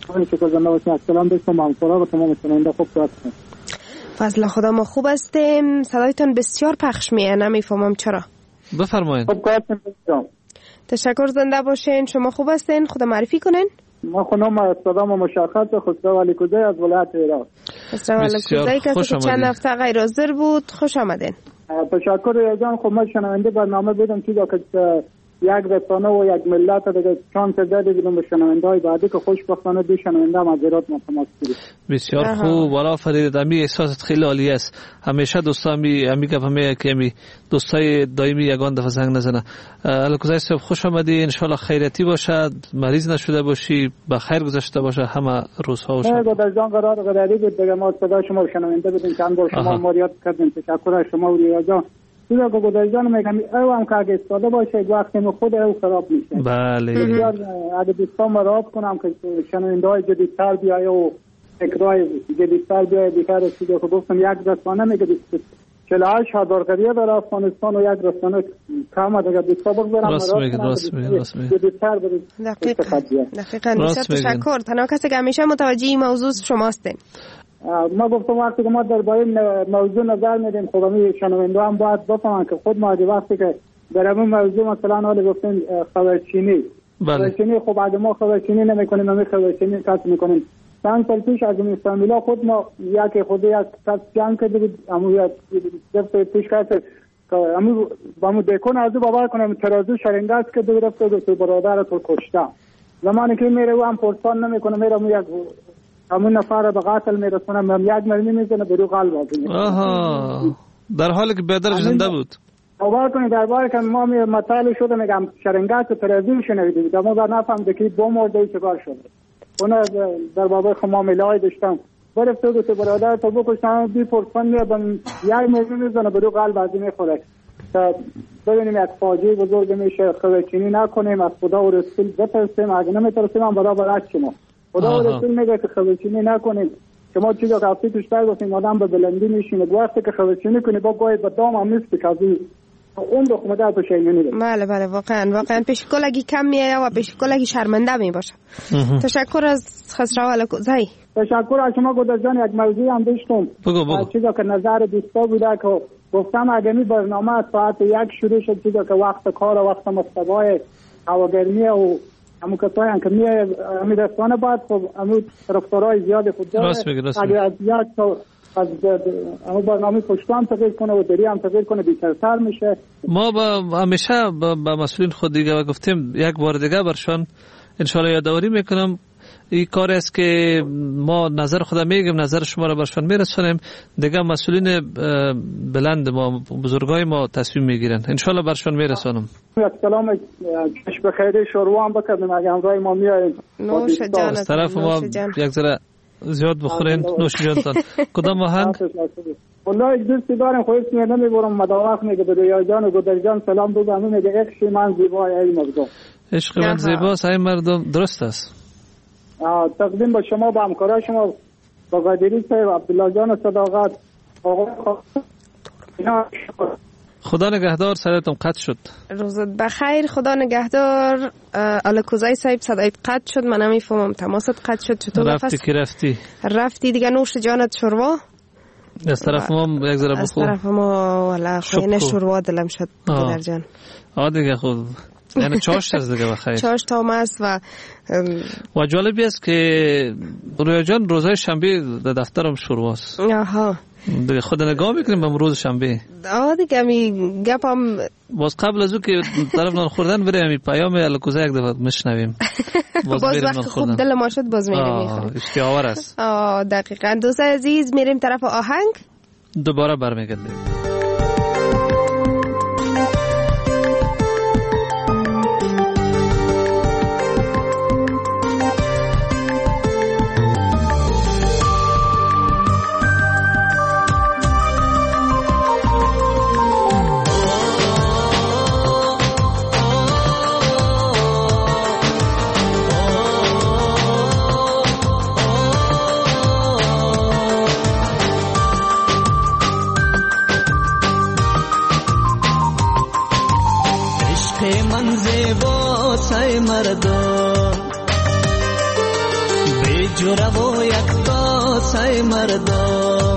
شکر زنده باشین. سلام به شما همکارا و تمام شنونده خوب هستین. فضل خدا ما خوب هستیم. صدایتان بسیار پخش میه، نمیفهمم چرا. بفرمایید. خوب هستین بچه‌ها. تشکر، زنده باشین. شما خوب هستین؟ خود معرفی کنین. ما خانم صدام مشخص خسرو علیکوزی از ولایت هرات. خسرو علیکوزی کسی که چند هفته غیر حاضر بود، خوش آمدین. تشکر جان. خب من شنونده برنامه بودم که یک رسانه و یک ملت دیگه چانس داده بودم به شنونده‌های بعدی که خوشبختانه دو شنونده معذرت تماس گرفت. بسیار خوب. والا فرید امی احساست خیلی عالی است. همیشه دوستا امی گپ همه که امی دوستای دائمی یگان دفعه زنگ نزنه. الکوزای صاحب خوش آمدی. ان شاء الله خیریتی باشد، مریض نشده باشی، به خیر گذشته باشه همه روزها و شب. گودر جان قرار قدری بود دیگه، ما صدا شما رو شنونده بودیم، چند بار شما ماریات کردیم. تشکر از شما و ریا جان. دیگه گودر جان میگم او هم که اگه استاده باشه وقتی خود او خراب میشه. بله. اگه دوستان مراد کنم که شنونده‌های جدیدتر بیایه و فکرای جدیدتر بیایه بیشتر از چیزی که گفتم، یک رسانه میگه 48,000 قریه در افغانستان و یک رسانه کم دیگه دوستا بگذارم راست میگه. جدیدتر برید. دقیقاً. تشکر. تنها کسی که همیشه متوجه این موضوع شما هستین. ما گفتم وقتی که ما در این موضوع نظر میدیم خب همین شنونده هم باید بفهمن که خود ما وقتی که در این موضوع مثلا حالا گفتیم خبرچینی. خبرچینی خب اگه ما خبرچینی نمیکنیم همین خبرچینی کس میکنیم. چند سال پیش از این فامیلا خود ما خود یک کس جنگ کرده بود، همون دفت پیش کرده که همون با همون دیکون از او باور کنم ترازو شرنگاز که دو رفته دو تو برادر تو کشته. زمانی که میره و هم پرسان نمیکنه، میره همون نفر به قاتل میرسونم، هم یک مرمی میزنه برو قلب آزیم. در حالی که بیادرش زنده بود. باور کنید درباره که ما مطالعه شده میگم شرنگاز ترازو شنیدیم که ما در نفهم که دو مرده چکار شده. اونا در بابای خما ملای داشتم برفته دو تو برادر تو بکشتن بی پرسان میادم یک مرمی میزنه برو قلب آزیم میخوره. تا ببینیم یک فاجعه بزرگ میشه. خبرچینی نکنیم، از خدا و رسول بترسیم، اگه نمیترسیم هم برابر از شما. خدا و رسول میگه که خبرچینی نکنیم. شما چیزا که افتی توشتر گفتیم آدم به بلندی میشینه، وقتی که خبرچینی کنی با گاهی به دام هم نیست که از اون رو خمده تو شیمینی ده. بله واقعا پیشکلگی کم میایه و پیشکلگی شرمنده میباشه. تشکر از خسرو علیکوزی. تشکر از شما گودر جان. یک موضوع هم داشتم چیزا که نظر دوستا بوده که گفتم اگه می برنامه از ساعت 1 شروع شد، چیزا که وقت کار و وقت مصطبای هواگرمی و همون کسایی هم که می رسانه باید خب همون طرفدارای زیاد خود داره. اگه از یک تا از همون برنامه پشتوان تغییر کنه و دری هم تغییر کنه بیشتر میشه. ما همیشه با مسئولین خود دیگه گفتیم یک بار دیگه برشان انشالله یادآوری میکنم این کار است که ما نظر خدا میگیم، نظر شما را برشان میرسونیم دیگه. مسئولین بلند ما بزرگای ما تصمیم میگیرن، انشالله برشان میرسونم. سلام کش بخیر شروع هم بکنیم اگه همراه ما میاییم. نوش جان. از طرف ما یک ذره زیاد بخورین. نوش جانتان. کدام آهنگ؟ والله یک دوستی دارم خودش نمیبرم مداوخ میگه به رویا جان و گودر جان سلام بگم، میگه عشق من زیبای ای مردم. عشق من زیباست ای مردم. درست است. تقدیم به شما با همکارای شما با قادری صاحب، عبدالله جان صداقت. خدا نگهدار. صداتم قطع شد. روزت بخیر. خدا نگهدار. علیکوزی صاحب صدایت قطع شد، من نمیفهمم تماست قطع شد. چطور رفتی که رفتی دیگه. نوش جانت شوروا. از طرف ما یک ذره بخور. از طرف ما والا خوین شوروا دلم شد گودر جان. دیگه خود یعنی چاشت از دیگه بخیر. چاشت هم است و جالبی است که رویا جان روزهای شنبه در دفترم شورواست. دیگه خود نگاه میکنیم به روز شنبه. دیگه می گپم باز قبل از او که طرف نان خوردن بریم می پیام علیکوزی یک دفعه میشنویم. باز وقت خوب دل ما شد باز میریم میخوریم. اشتیاور است. دقیقاً. دوست عزیز میریم طرف آهنگ. دوباره برمیگردیم. من زیبا سای مردم جوره و یک کاسه مردم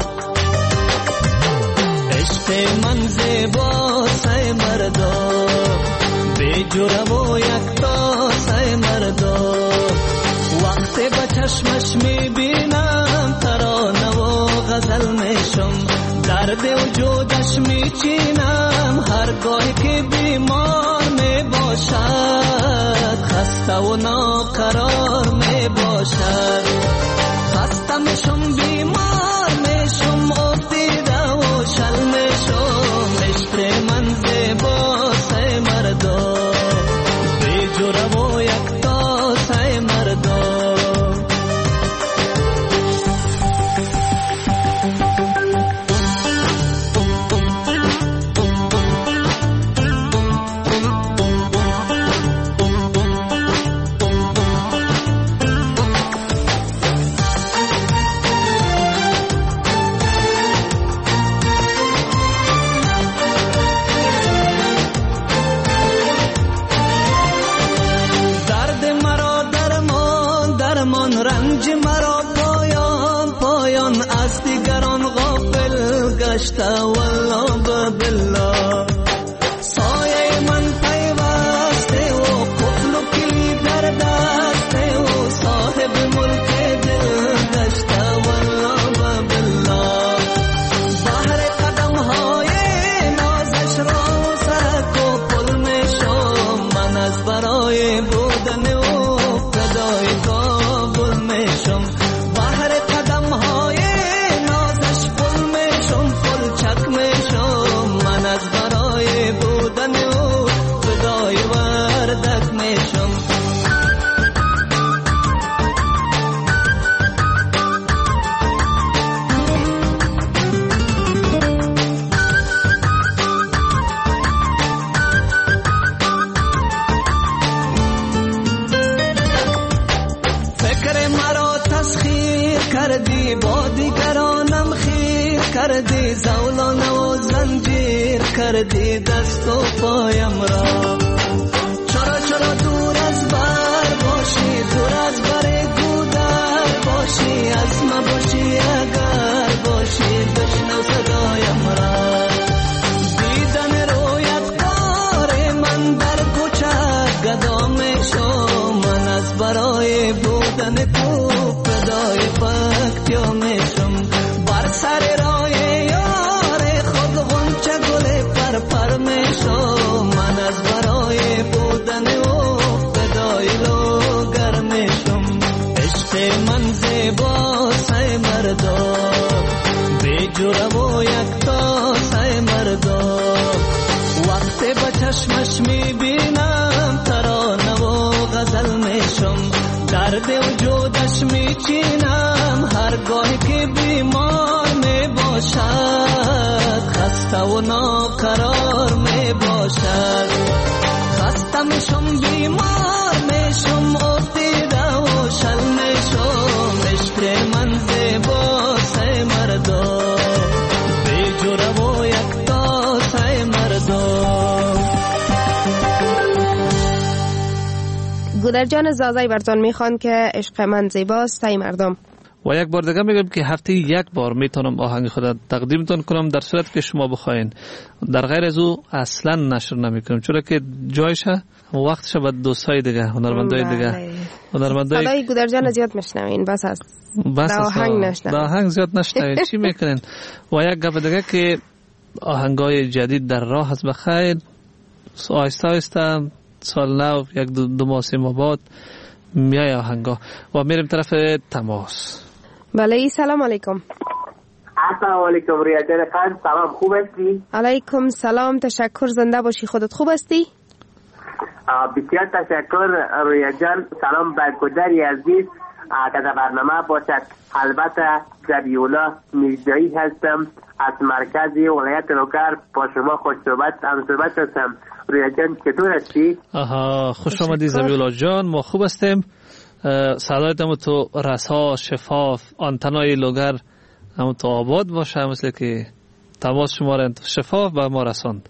عشق من زیباسه مردم بی جوره و یک کاسه مردم وقتی به چشمش میبینم ترانه و غزل میشم درد وجودش میچینم هرگاهی که بیمار میباشد خسته و ناقرار میباشد خسته میشم بیمار میشم افتیده و شل میشم عشق من زیباسه مردم بی جوره و یک تاسه مردم والله بالله سایه من پیوسته و قفل و کلید در دسته و صاحب ملک دل گشته والله بالله بحر قدم های نازش را سرک و پل میشم من از برای بودن و فدای کابل میشم بحر قدم های نازش پل میشم چک میشم من از برای بودن او فدای وردک میشم فکر مرا تسخیر کردی با دیگرانم خیر کردی زولانه و زنجیر کردی دست و پایم را چرا دور از بر باشی دور از بر گودر باشی از ما باشی اگر باشی بشنو صدایم را دیدن رویت کار من در کوچه گدا میشم من از برای بودن تو فدای فکتیا میشم بر سر راه یار خود غنچه گل پر میشم من از برای بودن او فدای لوگر میشم عشق من زیباسه مردم بی جوره و یک تاسه مردم وقتی به چشمش میبینم ترانه و غزل میشم درد وجودش میچینم هرگاهی که بیمار میباشد خسته و ناقرار میباشد خسته میشم بیمار میشم افتیده و شل میشم عشق من زیباسه مردم بی جوره و یک تاسه مردم گودر جان زازای برتان میخوان که عشق من زیباست ای مردم و یک بار دیگه میگم که هفته یک بار میتونم آهنگ خود تقدیمتون کنم در صورت که شما بخواین در غیر از او اصلا نشر نمیکنم چون که جایشه وقتش به دوستای دیگه هنرمندای دیگه هنرمندای صدای گودر جان زیاد میشنوین بس آهنگ نشنوین آهنگ زیاد نشنوین چی میکنین و یک گپ دیگه که آهنگای جدید در راه است بخیر آهسته آهسته سال نو یک دو ماه سه ماه بعد میای آهنگا و میریم طرف تماس. بله سلام علیکم. السلام علیکم ریاضه خان سلام خوب هستی؟ علیکم سلام تشکر زنده باشی خودت خوب هستی؟ بسیار تشکر ریاضه سلام بر گودری عزیز که در برنامه باشد البته زبیولا میرزایی هستم از مرکزی ولایت نوکر با شما خوش صحبت هستم ریاضه چطور هستی؟ خوش آمدی زبیولا جان ما خوب هستیم صدایت هم تو رسا شفاف آنتنای لوگر هم تو آباد باشه مثل که تماس شما را شفاف به ما رساند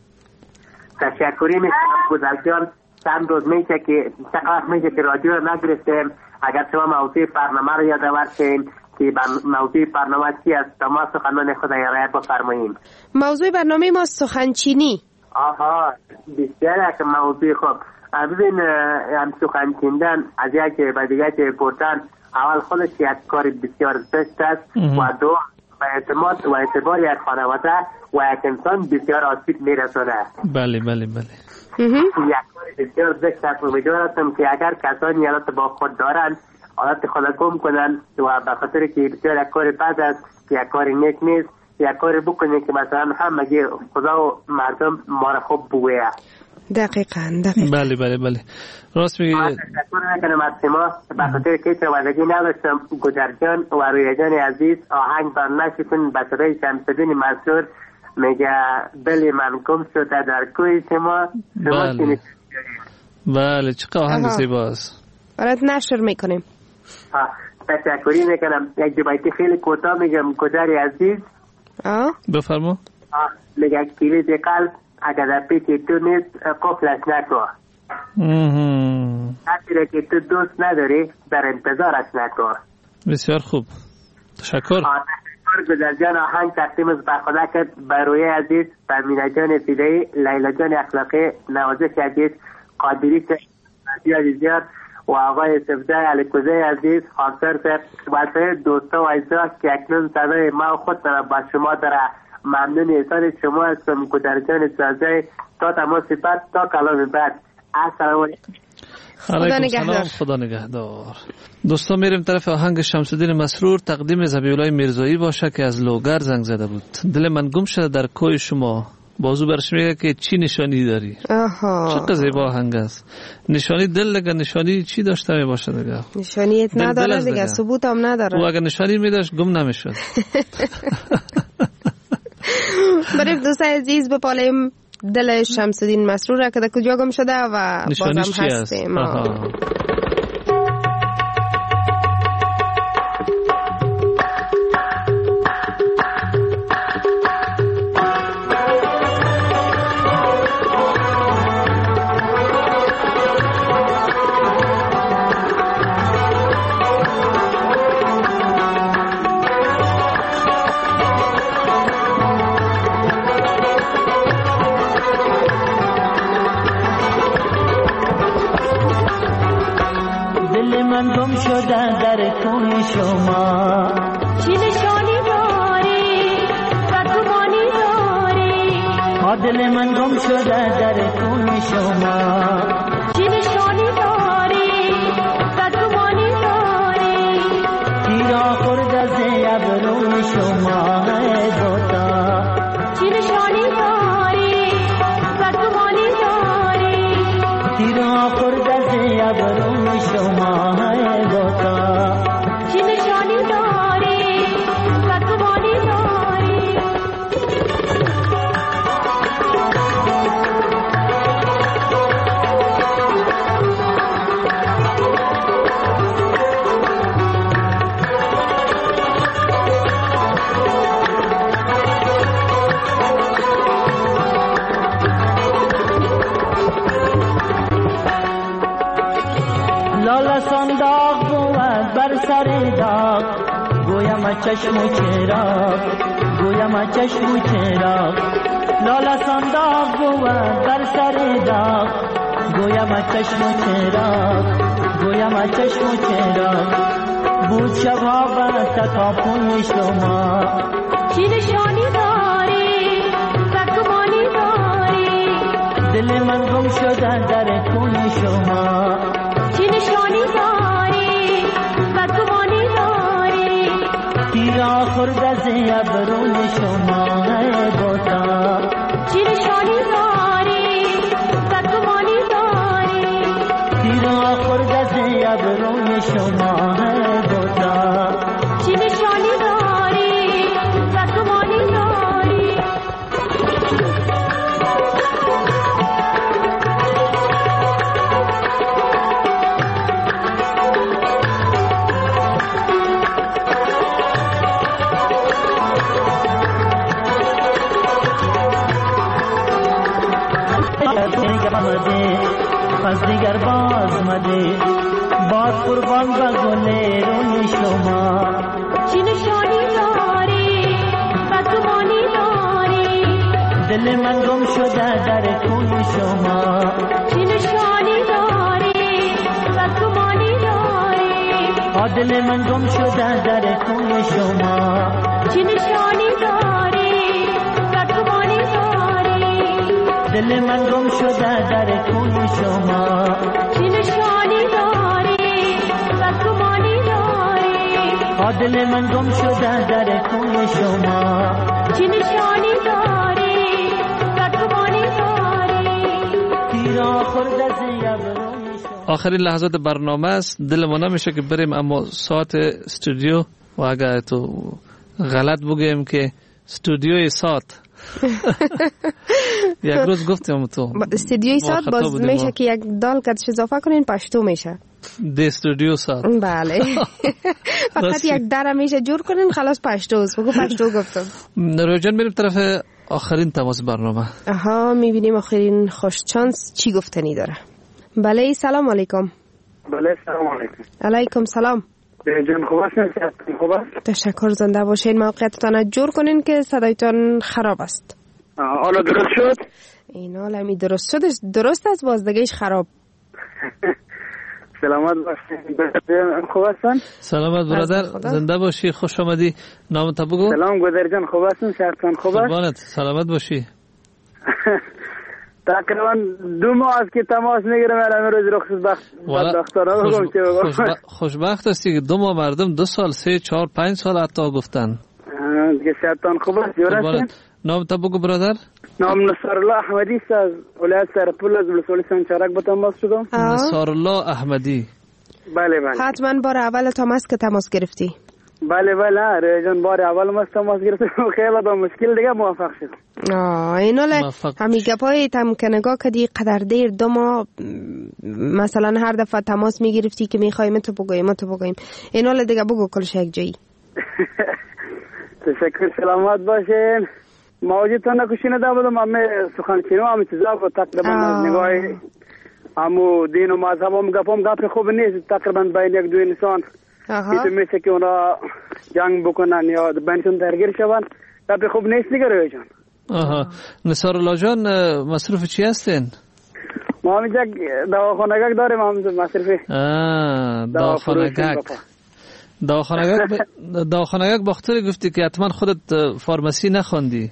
تشکری میکنم گودر جان چند روز میشه که رادیو را نگرفتیم اگر شما موضوع برنامه رو یادآور کنین که موضوع برنامه چی است تا ما سخنان خود رعایت بفرماییم. موضوع برنامه ما سخنچینی. آها بسیار یک موضوع خوب. ببین هم سخن چیندن از یک به دیگه بردن اول خودش یک کار بسیار زشت است و دو به اعتماد و اعتبار یک خانواده و یک انسان بسیار آسیب میرسونه. بله بله بله. یک کار بسیار زشت است. امیدوارم که اگر کسانی حالت با خود دارند حالت خود گم کنند و به خاطر که بسیار یک کار بد است، یک کار نیک نیست، یک کار بکنید که مثلا همگی خدا و مردم ما را خوب بویه. دقیقاً. بله بله بله راست میگی. تشکر میکنم از شما به خاطر که توانایی نداشتم. گودرجان و رویجان عزیز آهنگ بر نشکن به صدای شمس‌الدین مسرور میگه دل من گم شده در کوی شما. بله بله چقدر آهنگ زیباست. برات نشر میکنیم. تشکری میکنم. یک دو بیتی خیلی کوتاه میگم. گودر عزیز بفرما. میگه کلید قلب اگر در پیش تو نیست قفلش نکن. هرچی که تو دوست نداری در انتظارش نکن. بسیار خوب تشکر. گذر جان آهنگ تقدیم از برخدا کرد به روی عزیز، فرمینه جان فیدایی، لیلا جان اخلاقی، نوازش عزیز، قادری عزیزیان و آقای سفده علیکوزه عزیز، خانسر صاحب و سایر دوستا و عزیزا که اکنون صدای ما و خود را با شما داره. ممنون احسان شما هستم. گودر جان سازه تا تماس بعد تا کلام بعد. السلام علیکم. خدا نگهدار. دوستان میریم طرف آهنگ شمس‌الدین مسرور تقدیم ذبیح‌الله میرزایی باشه که از لوگر زنگ زده بود. دل من گم شده در کوی شما. بازو برش میگه که چی نشانی داری. چقدر زیبا آهنگ است. نشانی دل لگه نشانی چی داشته می باشه دیگه. نشانیت نداره دیگه، ثبوت هم نداره. و اگر نشانی میداشت گم نمیشد. بریم دوستان عزیز بپالیم دل شمس‌الدین مسرور که در کجا گم شده و بازم هستیم. در کوی شما چی نشانی داری بدگمانی داری. دل من گم شده در کوی شما چی نشانی داری بدگمانی داری. تیرا خورد از ابروی شما بوتا چی نشانی داری بدگمانی داری. تیرا خورد از ابروی شما چی نشانی داری بدگمانی داری. لاله صنداق بود بر سر داغ گویم چشم و چراغ گویم چشم و چراغ. لاله صنداق بود بر سر داغ گویم چشم و چراغ گویم چشم و چراغ. بود شبها بر تکاپوی شما چی نشانی داری بدگمانی داری. دل من گم شده در کوی شما چی نشانی داری بدگمانی داری. تیرا خورد از ابروی شما بوتا چی نشانی داری بدگمانی داری. تیرا خورد از ابروی شما بوتا چی نشانی داری بدگمانی داری. از دیگر باز مده باز قربان به گل روی شما. چی نشانی داری بدگمانی داری، دل من گم شده در کوی شما. چی نشانی داری بدگمانی داری، دل من گم شده در کوی شما. چی نشانی داری بدگمانی داری، دل من گم شده در کوی شما. چی نشانی داری بدگمانی داری، دل من گم شده در کوی شما. چی نشانی داری بدگمانی داری، تیرا خورد از ابروی شما. آخرین لحظات برنامه است. دل ما نمیشه که بریم، اما ساعت استودیو و اگر تو غلط بگیم که استودیوی ساعت یک روز گفتیم تو استودیوی ساعت باز میشه که یک دال کدش اضافه کنین پشتو میشه د استودیو ساعت. بله فقط یک در میشه جور کنین خلاص پشتوست. بگو پشتو گفتم. روجان بریم طرف آخرین تماس برنامه. آها میبینیم آخرین خوش چانس چی گفتنی داره. بله سلام علیکم. بله سلام علیکم. علیکم سلام. جان خوب هستین؟ خوب است. تشکر. زنده باشین. موقعیتتان جور کنین که صدایتان خراب است. حالا درست شد؟ این حالا می درست شد. درست است باز دیگهش خراب. سلامت باشین. خوب هستن؟ سلامت برادر. زنده باشی. خوش آمدی. نامت بگو. سلام گودر جان خوب هستین؟ شهرتان خوب است؟ قربانت. سلامت باشی. تقریبا 2 ماه است که تماس میگیرم. الان روز رخصت بدبختانه بگم چه بگم. خوشبخت هستی که 2 ماه مردم 2 سال 3 4 5 سال حتی گفتن. دیگه شهرتان خوب است؟ جور هستین؟ نامت بگو برادر. نام نصرالله احمدی است از ولایت سرپل از ولسوالی سنچرک به تماس شدم. نصرالله احمدی. بله بله. حتما بار اول تماس که تماس گرفتی. بله بله ریجان بار اول ما تماس گرفتم خیلی با مشکل دیگه موفق شدم. اینا همین گپای تم کنگاه کدی قدر دیر 2 ماه مثلا هر دفعه تماس میگرفتی که میخوایم تو بگویم اینا دیگه بگو کلش یک جایی. تشکر. سلامت باشین. موجودتان نکشینه بودم همه سخنچینو همه چیزا با تقریبا از نگاه همو دین و مذهب هم گپ خوب نیست تقریبا بین یک دو انسان که میشه که اونا جنگ بکنن یا بینشون درگیر شون. گپ خوب نیست دیگه روی جان. نصرالله جان مصروف چی هستین؟ ما همینجا دواخانگک داریم. هم مصروفی دواخانگک باختر گفتی که حتما خودت فارمسی نخوندی.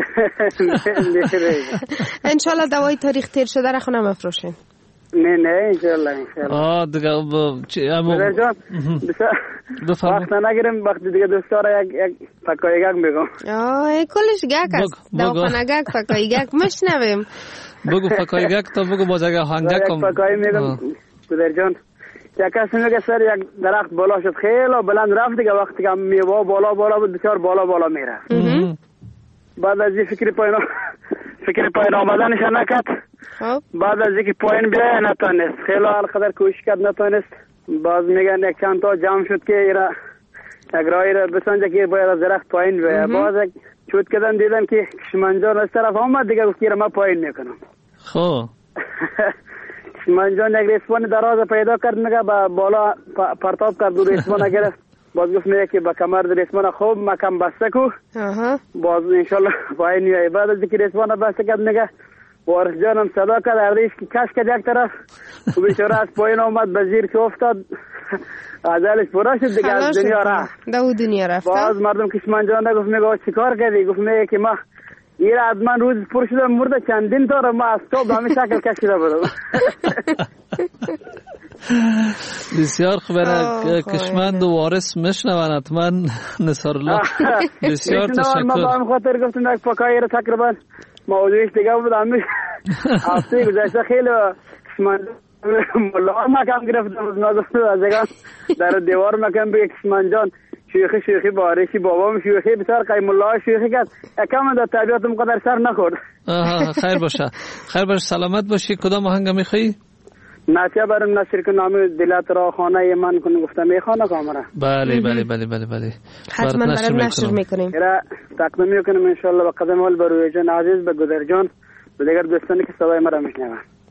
انشالله دوای تاریخ تیر شده را خونه مفروشین. نه انشالله. دیگه جان وقت نگیرم. وقت دیگه دوستارا یک فکایگک میگم. کلش گک است. دواخانگک فکایگک مشنویم. بگو فکایگک تا بگو باز اگه هنگک هم فکای میگم. گودر جان یک کسی میگه سر یک درخت بالا شد خیلی بلند رفت دیگه وقتی که میوه بالا بود بسیار بالا میره. بعد از این فکر پایین آمدنش نکرد. بعد از اینکه پایین بیایه نتونست. خیلی قدر کوشش کرد نتونست. باز میگن یک چند تا جمع شد که ایرا یک راهی را بسنجه که باید از درخت پایین بیایه. باز چود کردن دیدن که کشمنجان از طرف آمد دیگه گفت که ما پایین میکنم. خب کشمنجان یک ریسمان دراز پیدا کرد میگه با بالا پرتاب کرد و ریسمان گرفت. باز گفت میگه که با کمر ریسمان خوب مکم بسته کو. باز انشالله پایین میایه. بعد از اینکه ریسمان بسته کرد میگه وارث جانم صدا کرد اردیش که کش کرد یک طرف و بیچاره از پایین آمد به زیر که افتاد عجلش پورا شد دیگه از دنیا رفت. باز مردم کشمنجان گفت میگه چیکار کردی؟ گفت میگه که ما این از من روز پر شده مرده چندین تا ما از صبح همین شکل کشیده بودم. بسیار خوبه. کشمند و وارث میشنون حتما. نصرالله بسیار تشکر. ما با هم خاطر گفتم یک پاکایی رو تقریبا موضوعش دیگه بود. همیش هفته گذشته خیلی کشمند ملا مکم گرفتم از اگه در دیوار مکم به کشمنجان شیخی بارشی بابام شیخی بسیار قیم الله شیخی کرد. یکم در طبیعتم قدر سر نخورد. خیر باشه سلامت باشی. کدام آهنگ میخوایی؟ ناچه برم نشر که نام دلت را خانه من کنه گفتم میخوانه کامرا. بله حتما برم نشر میکنیم. تقدیم میکنم انشالله. با قدم اول بروی جان عزیز به گودر جان به دیگر دوستانی که صدای مرا میشنون.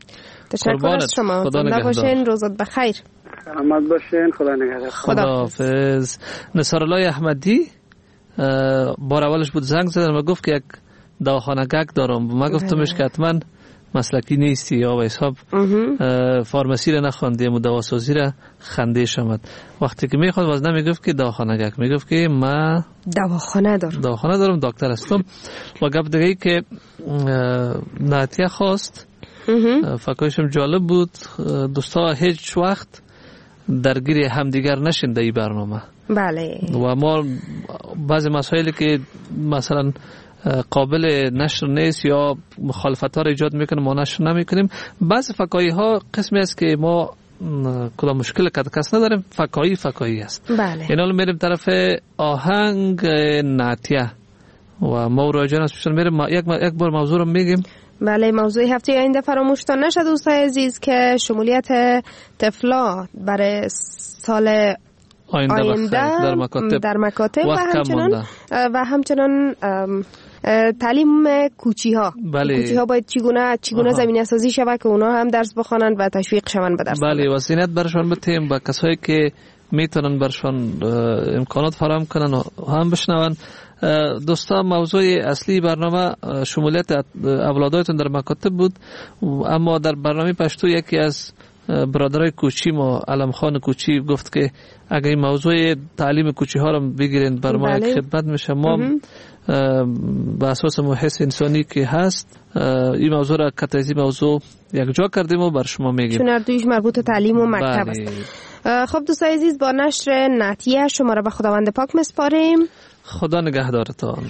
تشکر از شما. زنده باشین، روزت بخیر. سلامت باشین، خدا نگهدار. خداحافظ. نصارالله احمدی بار اولش بود زنگ زدن و گفت که یک دواخانه گک دارم. ما گفتمش که حتما مسلکی نیستی یا به حساب فارمسی را نخواندیم و دواسازی را خنده شمد. وقتی که میخواد باز نمیگفت که دواخانه گک، میگفت که ما دواخانه دارم، دکتر هستم. و گپ دیگه ای که نعتیه خواست فکرشم جالب بود. دوستا هیچ وقت درگیر همدیگر نشین در این برنامه. بله. و ما بعضی مسائلی که مثلا قابل نشر نیست یا مخالفت ها را ایجاد میکنه ما نشر نمیکنیم. بعضی فکایی ها قسمی است که ما کدام مشکل کس نداریم، فکایی است. بله. این حال میریم طرف آهنگ نعتیه و ما راجعه از پیشتر میریم. یک بار موضوع رو میگیم. بله، موضوع هفته آینده فراموشتان نشد دوستای عزیز که شمولیت طفلا برای سال آینده در مکاتب و همچنان تعلیم کوچی ها. بله. کوچی ها باید چگونه زمینه سازی شود که اونا هم درس بخوانند و تشویق شوند به درس. بله، وسیلت برشان بتیم با کسایی که میتونن برشان امکانات فراهم کنن و هم بشنون. دوستان موضوع اصلی برنامه شمولیت اولادایتون در مکاتب بود، اما در برنامه پشتو یکی از برادرای کوچی ما علم خان کوچی گفت که اگر این موضوع تعلیم کوچی ها رو بگیرین بر ما یک خدمت میشه. ما به اساس محیط انسانی که هست این موضوع را کتایزی موضوع یک جا کردیم و بر شما میگیم، چون دویش مربوط تعلیم و مکتب است. خب دوستای عزیز، با نشر نعتیه شما را به خداوند پاک مسپاریم. خدا نگهدارتان.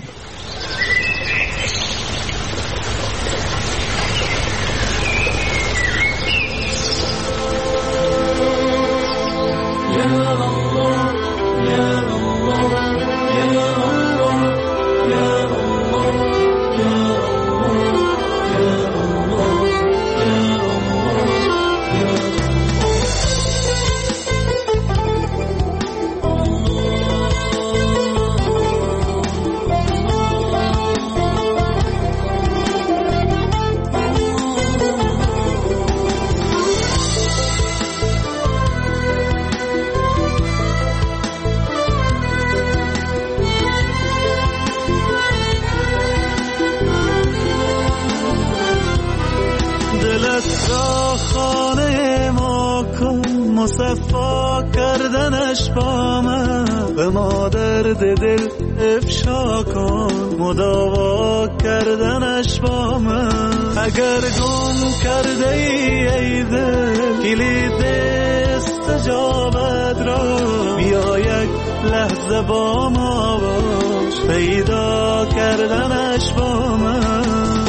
مصفا کردنش با من به ما درد دل افشا کن، مداوا کردنش با من. اگر گم کرده ای دل کلید استجابت را، بیا یک لحظه با ما باش پیدا کردنش با من.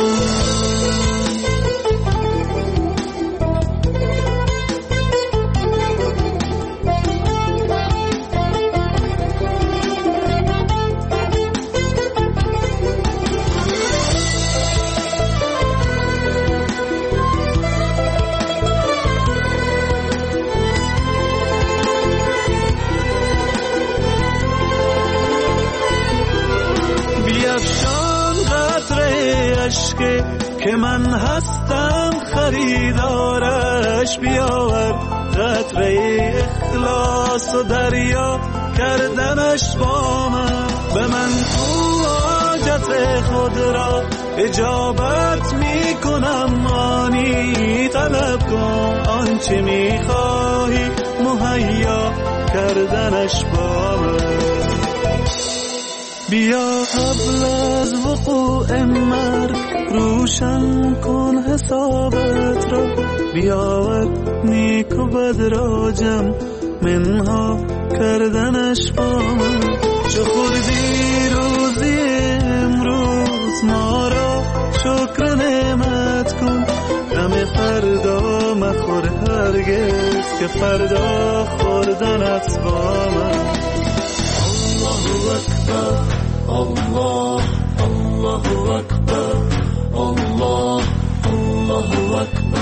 که من هستم خریدارش، بیاور قطره اخلاص و دریا کردنش با من. به من تو حاجت خود را اجابت می کنم، آنی طلب کن آنچه می خواهی مهیا کردنش با من. بیا قبل از وقوع مرگ روشن کن حسابت را، بیاور نیک و بد را جمع منها کردنش با من. چو خوردی روزی امروز ما را شکر نعمت کن، غم فردا مخور هرگز که فردا خوردنت با من. الله اکبر، الله، الله اکبر، الله، الله اکبر.